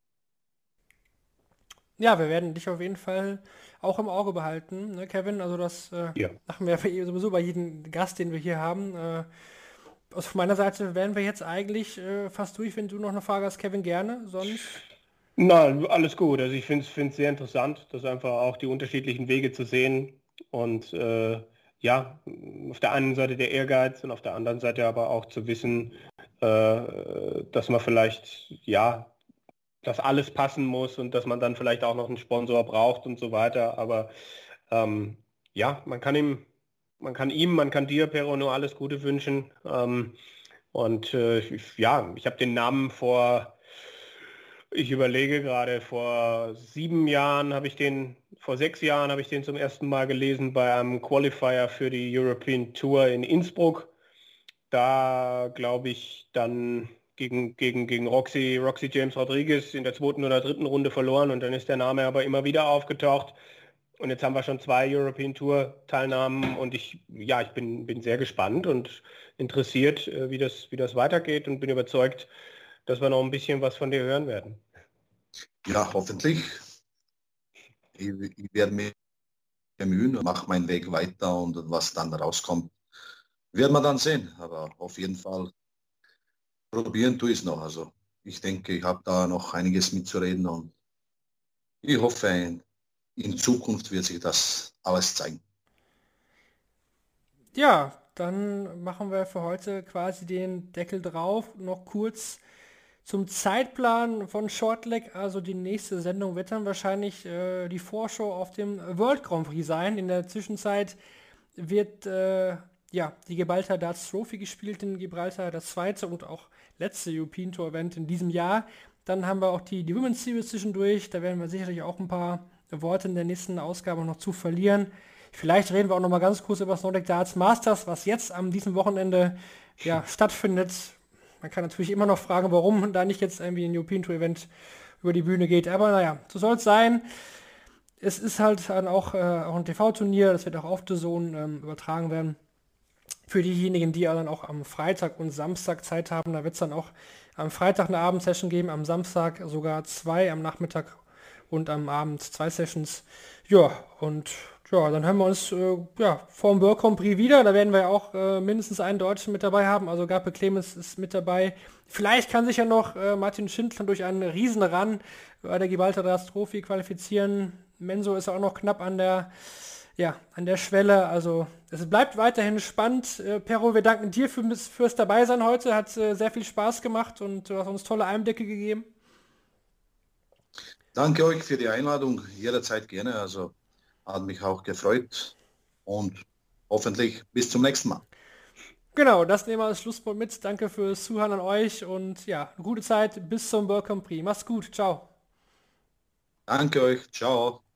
Ja, wir werden dich auf jeden Fall auch im Auge behalten, ne, Kevin. Also das Ja. machen wir sowieso bei jedem Gast, den wir hier haben. Aus meiner Seite wären wir jetzt eigentlich fast durch. Wenn du noch eine Frage hast, Kevin, gerne. Sonst, Na, alles gut. Also ich finde es sehr interessant, das einfach auch die unterschiedlichen Wege zu sehen. Und ja, auf der einen Seite der Ehrgeiz und auf der anderen Seite aber auch zu wissen, dass man vielleicht, ja, dass alles passen muss und dass man dann vielleicht auch noch einen Sponsor braucht und so weiter. Aber ähm, ja, man kann dir, Pero, nur alles Gute wünschen. Und ja, ich habe den Namen ich überlege gerade, vor 6 Jahren habe ich den zum ersten Mal gelesen bei einem Qualifier für die European Tour in Innsbruck. Da glaube ich dann gegen Roxy James Rodriguez in der zweiten oder dritten Runde verloren und dann ist der Name aber immer wieder aufgetaucht. Und jetzt haben wir schon 2 European Tour Teilnahmen und ja, ich bin sehr gespannt und interessiert, wie das weitergeht und bin überzeugt, dass wir noch ein bisschen was von dir hören werden. Ja, hoffentlich. Ich werde mich bemühen und mache meinen Weg weiter und was dann rauskommt, werden wir dann sehen. Aber auf jeden Fall probieren tue ich es noch. Also ich denke, ich habe da noch einiges mitzureden und ich hoffe, in Zukunft wird sich das alles zeigen. ja, dann machen wir für heute quasi den Deckel drauf. Noch kurz zum Zeitplan von Shortleg. Also die nächste Sendung wird dann wahrscheinlich die Vorschau auf dem World Grand Prix sein. In der Zwischenzeit wird ja, die Gibraltar Darts Trophy gespielt in Gibraltar, das zweite und auch letzte European Tour Event in diesem Jahr. Dann haben wir auch die Women's Series zwischendurch. Da werden wir sicherlich auch ein paar Worte in der nächsten Ausgabe noch zu verlieren. Vielleicht reden wir auch noch mal ganz kurz über das Nordic Darts Masters, was jetzt am diesem Wochenende ja, stattfindet. Man kann natürlich immer noch fragen, warum da nicht jetzt irgendwie ein European Tour Event über die Bühne geht. Aber naja, so soll es sein. Es ist halt dann auch ein TV-Turnier, das wird auch auf The Zone übertragen werden. Für diejenigen, die dann auch am Freitag und Samstag Zeit haben, da wird es dann auch am Freitag eine Abendsession geben, am Samstag sogar 2, am Nachmittag und am Abend 2 Sessions. Ja, und ja, dann hören wir uns ja, vor dem World Grand Prix wieder. Da werden wir auch mindestens einen Deutschen mit dabei haben. Also Gabe Clemens ist mit dabei. Vielleicht kann sich ja noch Martin Schindler durch einen Riesenrun bei der Gibraltar Darts Trophy qualifizieren. Menzo ist auch noch knapp an der Schwelle. Also es bleibt weiterhin spannend. Pero, wir danken dir fürs Dabeisein heute. Hat sehr viel Spaß gemacht und du hast uns tolle Einblicke gegeben. Danke euch für die Einladung. Jederzeit gerne. Also hat mich auch gefreut und hoffentlich bis zum nächsten Mal. Genau, das nehmen wir als Schlusswort mit. Danke fürs Zuhören an euch und ja, eine gute Zeit bis zum World Grand Prix. Macht's gut. Ciao. Danke euch. Ciao.